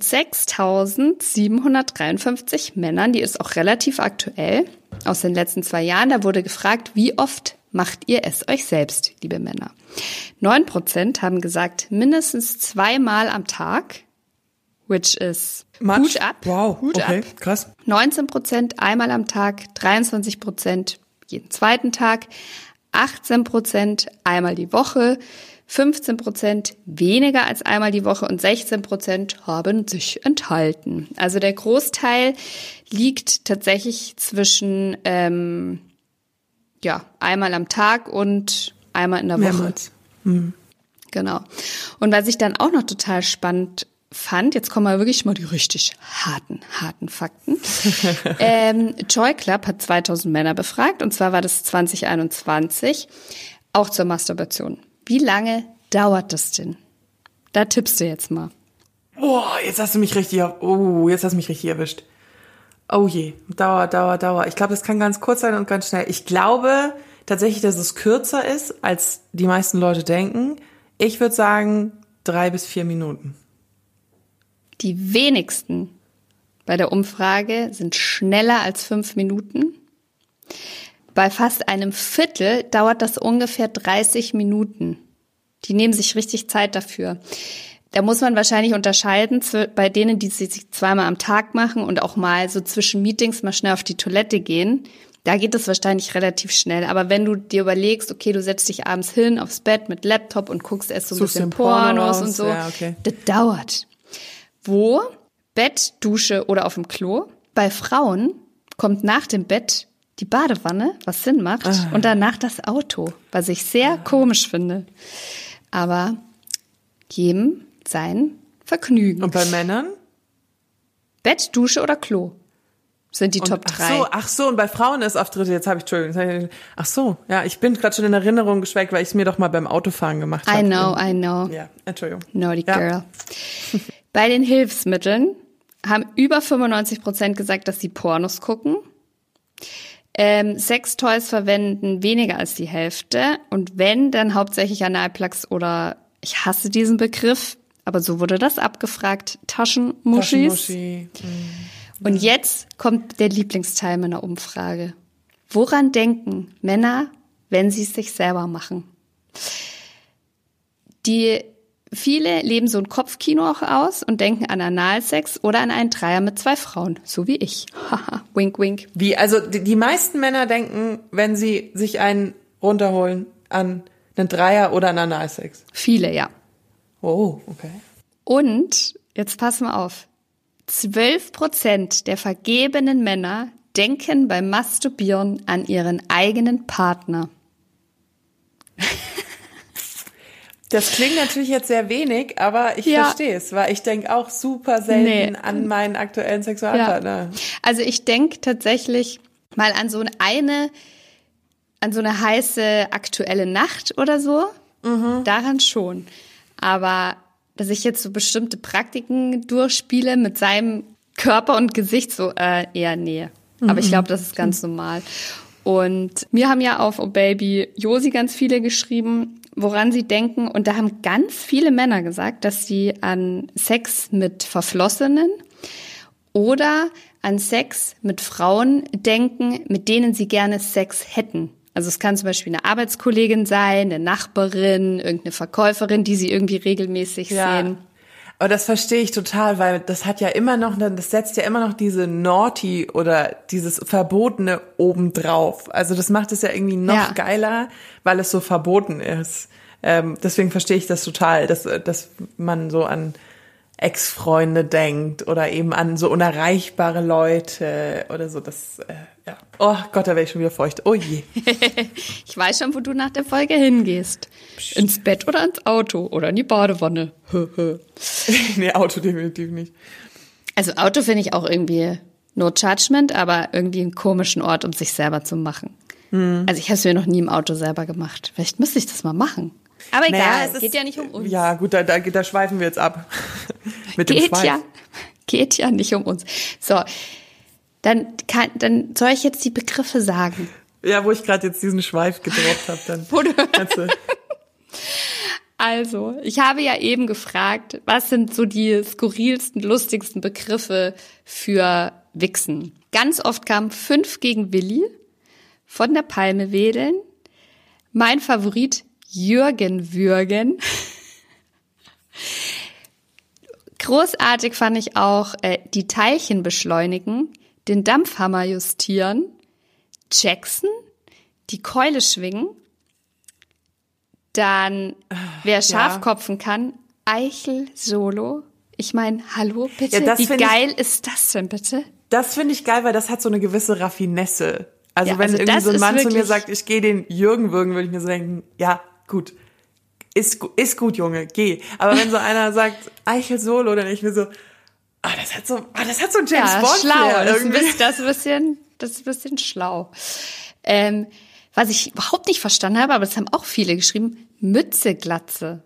sechstausendsiebenhundertdreiundfünfzig Männern, die ist auch relativ aktuell, aus den letzten zwei Jahren. Da wurde gefragt, wie oft macht ihr es euch selbst, liebe Männer? neun Prozent haben gesagt, mindestens zweimal am Tag, which is Much? Hut ab. Wow, Hut okay, ab. krass. neunzehn Prozent einmal am Tag, dreiundzwanzig Prozent jeden zweiten Tag, achtzehn Prozent einmal die Woche, fünfzehn Prozent weniger als einmal die Woche und sechzehn Prozent haben sich enthalten. Also der Großteil liegt tatsächlich zwischen ähm, ja einmal am Tag und einmal in der Woche. Mehrmals. Mhm. Genau. Und was ich dann auch noch total spannend fand, jetzt kommen wir wirklich mal die richtig harten, harten Fakten. ähm, Joy Club hat zweitausend Männer befragt, und zwar war das zwanzig einundzwanzig, auch zur Masturbation. Wie lange dauert das denn? Da tippst du jetzt mal. Boah, jetzt hast du mich richtig, oh, jetzt hast du mich richtig erwischt. Oh je, Dauer, Dauer, Dauer. Ich glaube, das kann ganz kurz sein und ganz schnell. Ich glaube tatsächlich, dass es kürzer ist, als die meisten Leute denken. Ich würde sagen, drei bis vier Minuten. Die wenigsten bei der Umfrage sind schneller als fünf Minuten. Bei fast einem Viertel dauert das ungefähr dreißig Minuten. Die nehmen sich richtig Zeit dafür. Da muss man wahrscheinlich unterscheiden bei denen, die sich zweimal am Tag machen und auch mal so zwischen Meetings mal schnell auf die Toilette gehen. Da geht es wahrscheinlich relativ schnell. Aber wenn du dir überlegst, okay, du setzt dich abends hin aufs Bett mit Laptop und guckst erst so ein bisschen Pornos und so, ja, okay. Das dauert. Wo? Bett, Dusche oder auf dem Klo. Bei Frauen kommt nach dem Bett die Badewanne, was Sinn macht, ah. und danach das Auto, was ich sehr ah. komisch finde. Aber jedem sein Vergnügen. Und bei Männern? Bett, Dusche oder Klo sind die und, Top drei. Ach so, ach so, und bei Frauen ist auf dritte, jetzt habe ich, Entschuldigung. Ach so, ja, ich bin gerade schon in Erinnerung geschwelgt, weil ich es mir doch mal beim Autofahren gemacht habe. I know, I know. Ja, Entschuldigung. Naughty ja. girl. Bei den Hilfsmitteln haben über fünfundneunzig Prozent gesagt, dass sie Pornos gucken. Ähm, Sextoys verwenden weniger als die Hälfte. Und wenn, dann hauptsächlich Analplugs oder, ich hasse diesen Begriff, aber so wurde das abgefragt, Taschenmuschis. Taschenmuschi. Mhm. Und jetzt kommt der Lieblingsteil meiner Umfrage. Woran denken Männer, wenn sie es sich selber machen? Die viele leben so ein Kopfkino auch aus und denken an Analsex oder an einen Dreier mit zwei Frauen, so wie ich. Haha, wink, wink. Wie, also die, die meisten Männer denken, wenn sie sich einen runterholen, an einen Dreier oder an Analsex? Viele, ja. Oh, okay. Und, jetzt pass mal auf, zwölf Prozent der vergebenen Männer denken beim Masturbieren an ihren eigenen Partner. Das klingt natürlich jetzt sehr wenig, aber ich ja. verstehe es, weil ich denke auch super selten nee. an meinen aktuellen Sexualpartner. Ja. Also ich denke tatsächlich mal an so eine, an so eine heiße aktuelle Nacht oder so, mhm. daran schon. Aber dass ich jetzt so bestimmte Praktiken durchspiele mit seinem Körper und Gesicht, so äh, eher nee. Mhm. Aber ich glaube, das ist ganz mhm. normal. Und mir haben ja auf Oh Baby Josi ganz viele geschrieben, woran sie denken. Und da haben ganz viele Männer gesagt, dass sie an Sex mit Verflossenen oder an Sex mit Frauen denken, mit denen sie gerne Sex hätten. Also es kann zum Beispiel eine Arbeitskollegin sein, eine Nachbarin, irgendeine Verkäuferin, die sie irgendwie regelmäßig ja. sehen. Aber das verstehe ich total, weil das hat ja immer noch, das setzt ja immer noch diese Naughty oder dieses Verbotene obendrauf. Also das macht es ja irgendwie noch ja. geiler, weil es so verboten ist. Ähm, deswegen verstehe ich das total, dass, dass man so an Ex-Freunde denkt oder eben an so unerreichbare Leute oder so. Das, äh, ja. Oh Gott, da wäre ich schon wieder feucht. Oh je. Ich weiß schon, wo du nach der Folge hingehst. Psst. Ins Bett oder ins Auto oder in die Badewanne. Nee, Auto definitiv nicht. Also Auto finde ich auch irgendwie no judgment, aber irgendwie einen komischen Ort, um sich selber zu machen. Hm. Also ich habe es mir noch nie im Auto selber gemacht. Vielleicht müsste ich das mal machen. Aber egal, naja, es ist, geht ja nicht um uns. Ja, gut, da, da, da schweifen wir jetzt ab. Mit geht dem Schweif. ja, geht ja nicht um uns. So, dann, kann, dann soll ich jetzt die Begriffe sagen. Ja, wo ich gerade jetzt diesen Schweif gedroppt habe, dann. Wo du Also, ich habe ja eben gefragt, was sind so die skurrilsten, lustigsten Begriffe für Wichsen? Ganz oft kam fünf gegen Willi, von der Palme wedeln, mein Favorit Jürgen würgen. Großartig fand ich auch äh, die Teilchen beschleunigen, den Dampfhammer justieren, Jackson, die Keule schwingen, dann, wer Schafkopfen ja. kann, Eichel Solo. Ich meine, hallo, bitte, ja, wie geil ich, ist das denn bitte? Das finde ich geil, weil das hat so eine gewisse Raffinesse. Also ja, wenn also irgendwie so ein Mann zu mir sagt, ich gehe den Jürgen würgen, würde ich mir so denken, ja, gut, ist, ist gut, Junge, geh. Aber wenn so einer sagt, Eichel Solo, dann ich mir so, ah, das hat so, ah, das hat so ein James ja, Bond schlau. Flair irgendwie. Das ist, das ist ein bisschen, das ist ein bisschen schlau. Ähm, was ich überhaupt nicht verstanden habe, aber das haben auch viele geschrieben, Mützeglatze.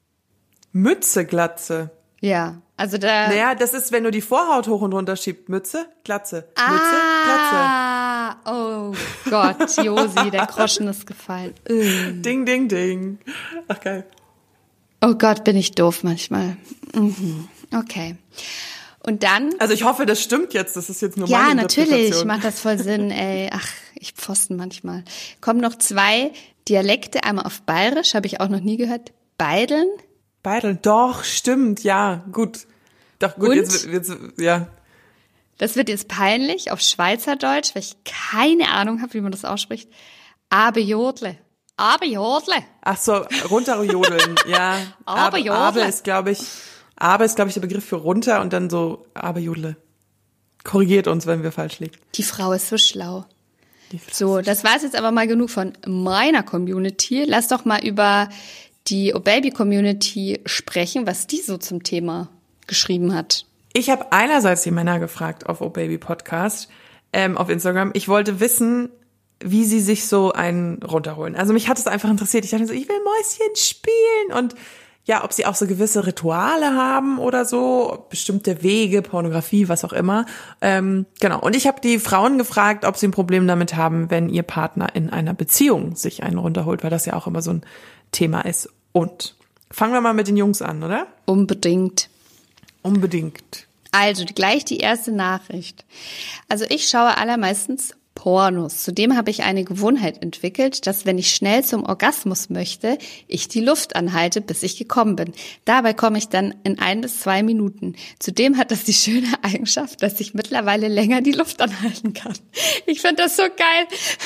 Mützeglatze? Ja, also da. Naja, das ist, wenn du die Vorhaut hoch und runter schiebst. Mütze, Glatze. Ah, Mütze, Glatze. Oh Gott, Josi, der Groschen ist gefallen. Ding, ding, ding. Ach, geil. Oh Gott, bin ich doof manchmal. Mhm. Okay. Und dann. Also ich hoffe, das stimmt jetzt. Das ist jetzt nur ja, meine Interpretation. Ja, natürlich macht das voll Sinn, ey. Ach, ich pfosten manchmal. Kommen noch zwei Dialekte. Einmal auf Bayerisch, habe ich auch noch nie gehört. Beideln. Beideln, doch, stimmt, ja, gut. Doch, gut, Und? jetzt, jetzt, ja. Das wird jetzt peinlich auf Schweizerdeutsch, weil ich keine Ahnung habe, wie man das ausspricht. Abejodle. Abejodle. Ach so, runterjodeln, ja. Abejodle. Abe ist, glaube ich, Abe ist, glaube ich, der Begriff für runter und dann so Abejodle. Korrigiert uns, wenn wir falsch liegen. Die Frau ist so schlau. So, das war es jetzt aber mal genug von meiner Community. Lass doch mal über die O-Baby-Community sprechen, was die so zum Thema geschrieben hat. Ich habe einerseits die Männer gefragt auf O-Baby-Podcast, ähm, auf Instagram. Ich wollte wissen, wie sie sich so einen runterholen. Also mich hat es einfach interessiert. Ich dachte so, ich will Mäuschen spielen. Und ja, ob sie auch so gewisse Rituale haben oder so, bestimmte Wege, Pornografie, was auch immer. Ähm, genau. Und ich habe die Frauen gefragt, ob sie ein Problem damit haben, wenn ihr Partner in einer Beziehung sich einen runterholt, weil das ja auch immer so ein Thema ist. Und fangen wir mal mit den Jungs an, oder? Unbedingt. Unbedingt. Also gleich die erste Nachricht. Also ich schaue allermeistens Pornos. Zudem habe ich eine Gewohnheit entwickelt, dass wenn ich schnell zum Orgasmus möchte, ich die Luft anhalte, bis ich gekommen bin. Dabei komme ich dann in ein bis zwei Minuten. Zudem hat das die schöne Eigenschaft, dass ich mittlerweile länger die Luft anhalten kann. Ich finde das so geil.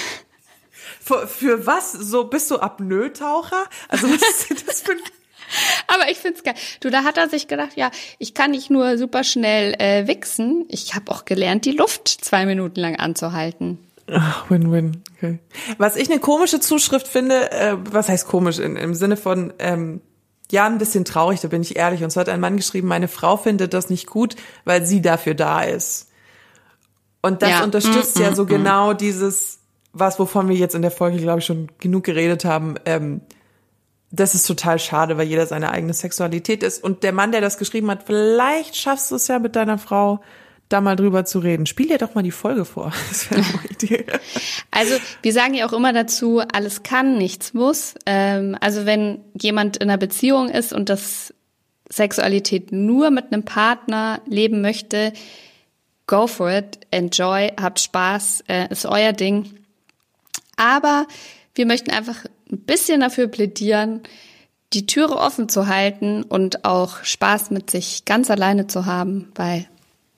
Für, für was? So bist du Apnoe-Taucher? Also was ist das für ein Aber ich find's geil. Du, da hat er sich gedacht, ja, ich kann nicht nur super schnell äh, wichsen, ich habe auch gelernt, die Luft zwei Minuten lang anzuhalten. Ach, Win-Win. Okay. Was ich eine komische Zuschrift finde, äh, was heißt komisch, in, im Sinne von, ähm, ja, ein bisschen traurig, da bin ich ehrlich. Und so hat ein Mann geschrieben, meine Frau findet das nicht gut, weil sie dafür da ist. Und das ja. unterstützt mm, ja so mm, genau mm. dieses, was, wovon wir jetzt in der Folge, glaube ich, schon genug geredet haben, ähm, das ist total schade, weil jeder seine eigene Sexualität ist. Und der Mann, der das geschrieben hat, vielleicht schaffst du es ja mit deiner Frau, da mal drüber zu reden. Spiel dir doch mal die Folge vor. Das wäre eine Idee. Also wir sagen ja auch immer dazu, alles kann, nichts muss. Ähm, also wenn jemand in einer Beziehung ist und das Sexualität nur mit einem Partner leben möchte, go for it, enjoy, habt Spaß, äh, ist euer Ding. Aber wir möchten einfach ein bisschen dafür plädieren, die Türe offen zu halten und auch Spaß mit sich ganz alleine zu haben, weil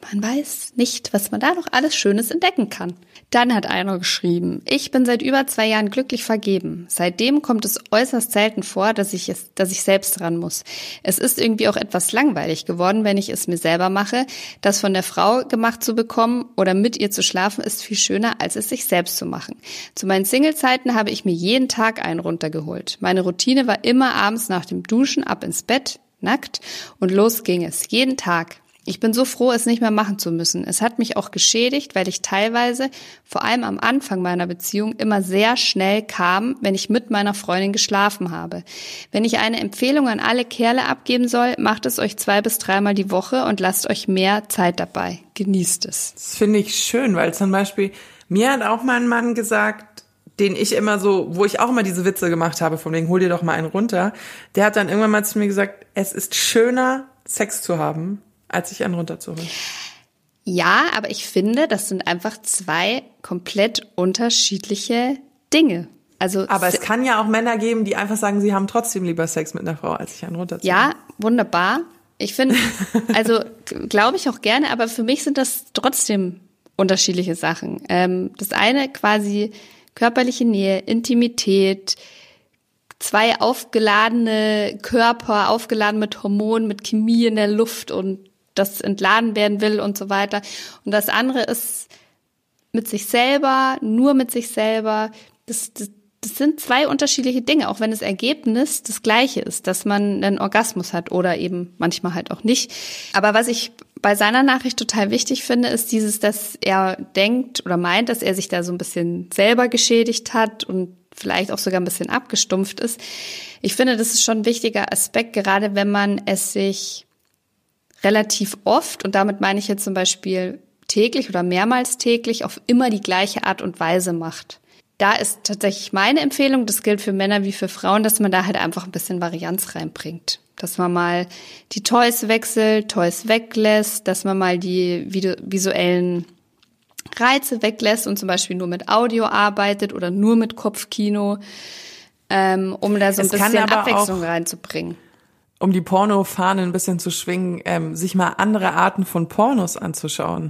Man weiß nicht, was man da noch alles Schönes entdecken kann. Dann hat einer geschrieben, ich bin seit über zwei Jahren glücklich vergeben. Seitdem kommt es äußerst selten vor, dass ich es, dass ich selbst dran muss. Es ist irgendwie auch etwas langweilig geworden, wenn ich es mir selber mache. Das von der Frau gemacht zu bekommen oder mit ihr zu schlafen, ist viel schöner, als es sich selbst zu machen. Zu meinen Single-Zeiten habe ich mir jeden Tag einen runtergeholt. Meine Routine war immer abends nach dem Duschen ab ins Bett, nackt, und los ging es, jeden Tag. Ich bin so froh, es nicht mehr machen zu müssen. Es hat mich auch geschädigt, weil ich teilweise, vor allem am Anfang meiner Beziehung, immer sehr schnell kam, wenn ich mit meiner Freundin geschlafen habe. Wenn ich eine Empfehlung an alle Kerle abgeben soll, macht es euch zwei bis dreimal die Woche und lasst euch mehr Zeit dabei. Genießt es. Das finde ich schön, weil zum Beispiel, mir hat auch mal ein Mann gesagt, den ich immer so, wo ich auch immer diese Witze gemacht habe, von wegen, hol dir doch mal einen runter, der hat dann irgendwann mal zu mir gesagt, es ist schöner, Sex zu haben, als sich einen runterzuholen. Ja, aber ich finde, das sind einfach zwei komplett unterschiedliche Dinge. Also aber es kann ja auch Männer geben, die einfach sagen, sie haben trotzdem lieber Sex mit einer Frau, als sich einen runterzuholen. Ja, wunderbar. Ich finde, also glaube ich auch gerne, aber für mich sind das trotzdem unterschiedliche Sachen. Ähm, das eine quasi körperliche Nähe, Intimität, zwei aufgeladene Körper, aufgeladen mit Hormonen, mit Chemie in der Luft und das entladen werden will und so weiter. Und das andere ist mit sich selber, nur mit sich selber. Das, das, das sind zwei unterschiedliche Dinge, auch wenn das Ergebnis das gleiche ist, dass man einen Orgasmus hat oder eben manchmal halt auch nicht. Aber was ich bei seiner Nachricht total wichtig finde, ist dieses, dass er denkt oder meint, dass er sich da so ein bisschen selber geschädigt hat und vielleicht auch sogar ein bisschen abgestumpft ist. Ich finde, das ist schon ein wichtiger Aspekt, gerade wenn man es sich relativ oft, und damit meine ich jetzt zum Beispiel täglich oder mehrmals täglich, auf immer die gleiche Art und Weise macht. Da ist tatsächlich meine Empfehlung, das gilt für Männer wie für Frauen, dass man da halt einfach ein bisschen Varianz reinbringt. Dass man mal die Toys wechselt, Toys weglässt, dass man mal die visuellen Reize weglässt und zum Beispiel nur mit Audio arbeitet oder nur mit Kopfkino, ähm, um da so ein Es kann bisschen aber Abwechslung auch, reinzubringen. Um die Pornofahne ein bisschen zu schwingen, ähm, sich mal andere Arten von Pornos anzuschauen.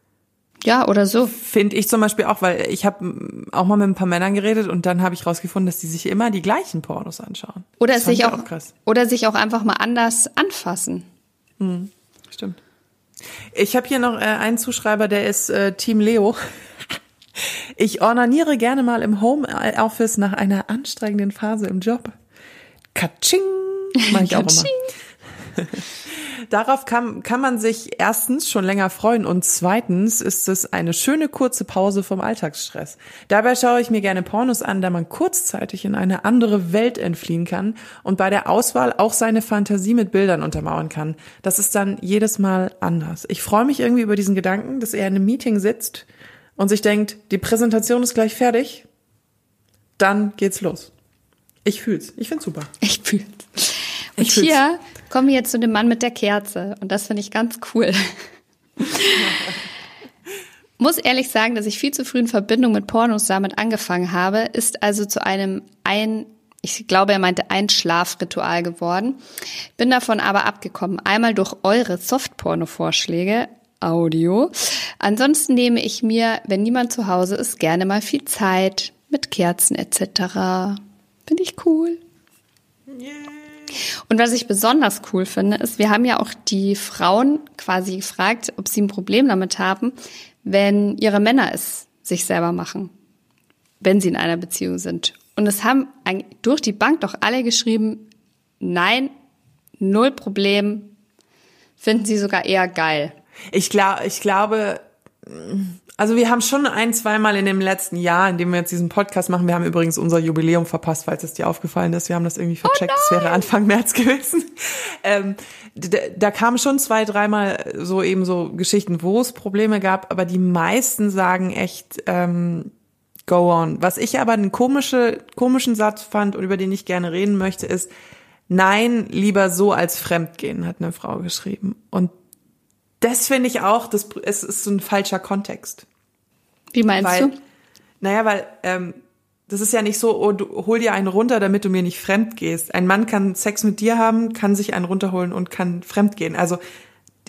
Ja, oder so. Finde ich zum Beispiel auch, weil ich habe auch mal mit ein paar Männern geredet und dann habe ich rausgefunden, dass die sich immer die gleichen Pornos anschauen. Oder das sich auch, auch krass. Oder sich auch einfach mal anders anfassen. Hm, stimmt. Ich habe hier noch äh, einen Zuschreiber, der ist äh, Team Leo. Ich ornaniere gerne mal im Homeoffice nach einer anstrengenden Phase im Job. Katsching! Mach ich auch immer. Darauf kann, kann man sich erstens schon länger freuen und zweitens ist es eine schöne kurze Pause vom Alltagsstress. Dabei schaue ich mir gerne Pornos an, da man kurzzeitig in eine andere Welt entfliehen kann und bei der Auswahl auch seine Fantasie mit Bildern untermauern kann. Das ist dann jedes Mal anders. Ich freue mich irgendwie über diesen Gedanken, dass er in einem Meeting sitzt und sich denkt, die Präsentation ist gleich fertig, dann geht's los. Ich fühl's. Ich find's super. Ich fühl's. Und ich hier fühl's. kommen wir jetzt zu dem Mann mit der Kerze. Und das finde ich ganz cool. Muss ehrlich sagen, dass ich viel zu früh in Verbindung mit Pornos damit angefangen habe, ist also zu einem ein, ich glaube, er meinte Einschlafritual geworden. Bin davon aber abgekommen. Einmal durch eure Softporno-Vorschläge, Audio. Ansonsten nehme ich mir, wenn niemand zu Hause ist, gerne mal viel Zeit mit Kerzen et cetera. Finde ich cool. Yeah. Und was ich besonders cool finde, ist, wir haben ja auch die Frauen quasi gefragt, ob sie ein Problem damit haben, wenn ihre Männer es sich selber machen, wenn sie in einer Beziehung sind. Und es haben durch die Bank doch alle geschrieben, nein, null Problem, finden sie sogar eher geil. Ich glaube, ich glaube, also wir haben schon ein, zweimal in dem letzten Jahr, in dem wir jetzt diesen Podcast machen, wir haben übrigens unser Jubiläum verpasst, falls es dir aufgefallen ist, wir haben das irgendwie vercheckt, es oh wäre Anfang März gewesen. Ähm, da, da kamen schon zwei, dreimal so eben so Geschichten, wo es Probleme gab, aber die meisten sagen echt, ähm, go on. Was ich aber einen komische, komischen Satz fand und über den ich gerne reden möchte, ist, nein, lieber so als Fremdgehen, hat eine Frau geschrieben. Und das finde ich auch, das, es ist so ein falscher Kontext. Wie meinst weil, du? Naja, weil ähm, das ist ja nicht so, oh, du hol dir einen runter, damit du mir nicht fremd gehst. Ein Mann kann Sex mit dir haben, kann sich einen runterholen und kann fremd gehen. Also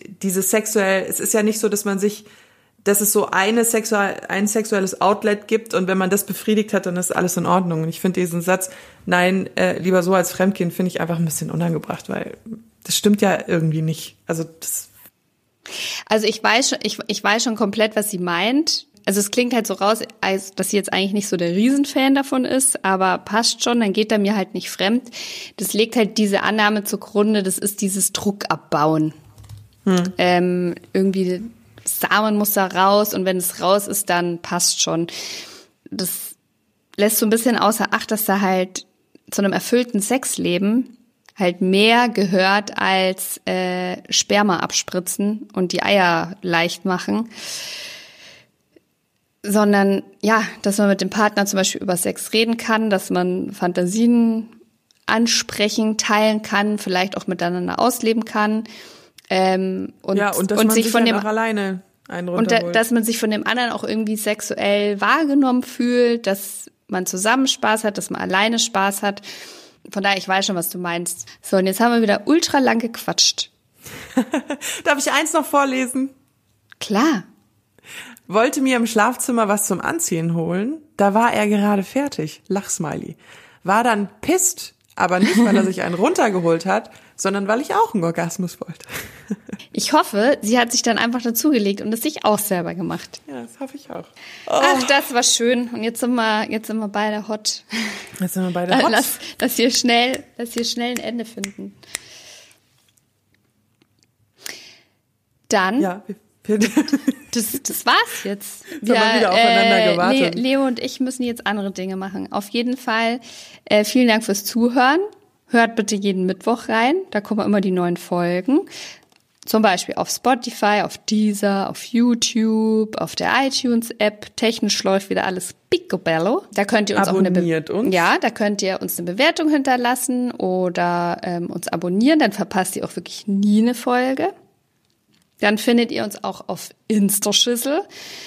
dieses sexuell, es ist ja nicht so, dass man sich, dass es so eine sexuell, ein sexuelles Outlet gibt und wenn man das befriedigt hat, dann ist alles in Ordnung. Und ich finde diesen Satz, nein, äh, lieber so als Fremdgehen, finde ich einfach ein bisschen unangebracht, weil das stimmt ja irgendwie nicht. Also das. Also ich weiß schon, ich, ich weiß schon komplett, was sie meint. Also es klingt halt so raus, als dass sie jetzt eigentlich nicht so der Riesenfan davon ist, aber passt schon, dann geht er mir halt nicht fremd. Das legt halt diese Annahme zugrunde, das ist dieses Druck abbauen. Hm. Ähm, irgendwie Samen muss da raus und wenn es raus ist, dann passt schon. Das lässt so ein bisschen außer Acht, dass da halt zu einem erfüllten Sexleben halt mehr gehört als äh, Sperma abspritzen und die Eier leicht machen. Sondern, ja, dass man mit dem Partner zum Beispiel über Sex reden kann, dass man Fantasien ansprechen, teilen kann, vielleicht auch miteinander ausleben kann. Ähm, und, ja, und dass und man sich, sich von halt dem auch alleine einen und da, runterholt. dass man sich von dem anderen auch irgendwie sexuell wahrgenommen fühlt, dass man zusammen Spaß hat, dass man alleine Spaß hat. Von daher, ich weiß schon, was du meinst. So, und jetzt haben wir wieder ultra lang gequatscht. Darf ich eins noch vorlesen? Klar. Wollte mir im Schlafzimmer was zum Anziehen holen. Da war er gerade fertig. Lachsmiley. War dann pisst, aber nicht, weil er sich einen runtergeholt hat, sondern weil ich auch einen Orgasmus wollte. Ich hoffe, sie hat sich dann einfach dazugelegt und es sich auch selber gemacht. Ja, das hoffe ich auch. Oh. Ach, das war schön. Und jetzt sind wir, jetzt sind wir beide hot. Jetzt sind wir beide hot. Lass, lass hier schnell, lass hier schnell ein Ende finden. Dann. Ja, bitte. Das, das war's jetzt. Wir haben wieder aufeinander gewartet. Le- Leo und ich müssen jetzt andere Dinge machen. Auf jeden Fall äh, vielen Dank fürs Zuhören. Hört bitte jeden Mittwoch rein. Da kommen immer die neuen Folgen. Zum Beispiel auf Spotify, auf Deezer, auf YouTube, auf der iTunes-App. Technisch läuft wieder alles picobello. Da könnt ihr uns Abonniert auch eine Be- uns. Ja, da könnt ihr uns eine Bewertung hinterlassen oder ähm, uns abonnieren. Dann verpasst ihr auch wirklich nie eine Folge. Dann findet ihr uns auch auf Instaschüssel,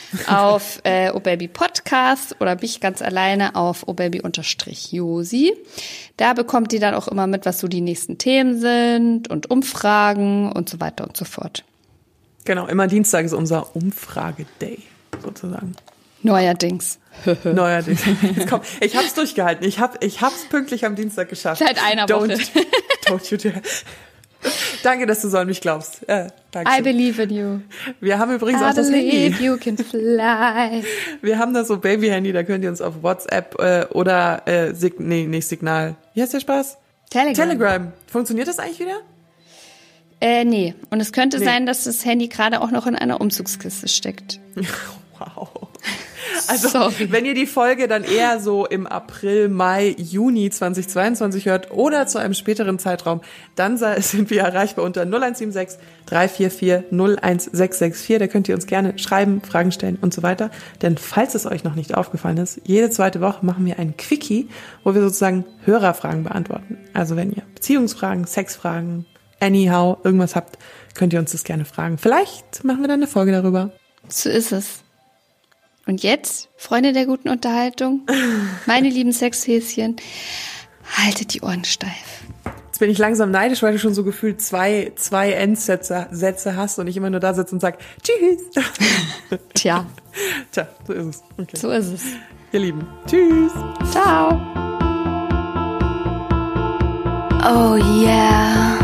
auf äh, obaby Podcast oder mich ganz alleine auf obaby-josi. Da bekommt ihr dann auch immer mit, was so die nächsten Themen sind und Umfragen und so weiter und so fort. Genau, immer Dienstag ist unser Umfrage-Day, sozusagen. Neuerdings. Neuerdings. Jetzt komm, ich hab's durchgehalten. Ich hab, ich hab's pünktlich am Dienstag geschafft. Seit einer Woche. Don't, don't you dare. Danke, dass du so an mich glaubst. Äh, danke. I believe in you. Wir haben übrigens I auch das believe Handy. you can fly. Wir haben da so Baby-Handy, da könnt ihr uns auf WhatsApp äh, oder äh, Sig- nee, nicht Signal. Wie heißt der Spaß? Telegram. Telegram. Funktioniert das eigentlich wieder? Äh, nee. Und es könnte Nee. sein, dass das Handy gerade auch noch in einer Umzugskiste steckt. Wow. Also, Sorry. wenn ihr die Folge dann eher so im April, Mai, Juni zweitausendzweiundzwanzig hört oder zu einem späteren Zeitraum, dann sind wir erreichbar unter null eins sieben sechs, drei vier vier, null eins sechs sechs vier. Da könnt ihr uns gerne schreiben, Fragen stellen und so weiter. Denn falls es euch noch nicht aufgefallen ist, jede zweite Woche machen wir einen Quickie, wo wir sozusagen Hörerfragen beantworten. Also wenn ihr Beziehungsfragen, Sexfragen, anyhow, irgendwas habt, könnt ihr uns das gerne fragen. Vielleicht machen wir dann eine Folge darüber. So ist es. Und jetzt, Freunde der guten Unterhaltung, meine lieben Sexhäschen, haltet die Ohren steif. Jetzt bin ich langsam neidisch, weil du schon so gefühlt zwei, zwei Endsätze Sätze hast und ich immer nur da sitze und sag Tschüss. Tja, Tja, so ist es. Okay. so ist es. Ihr Lieben, tschüss. Ciao. Oh yeah.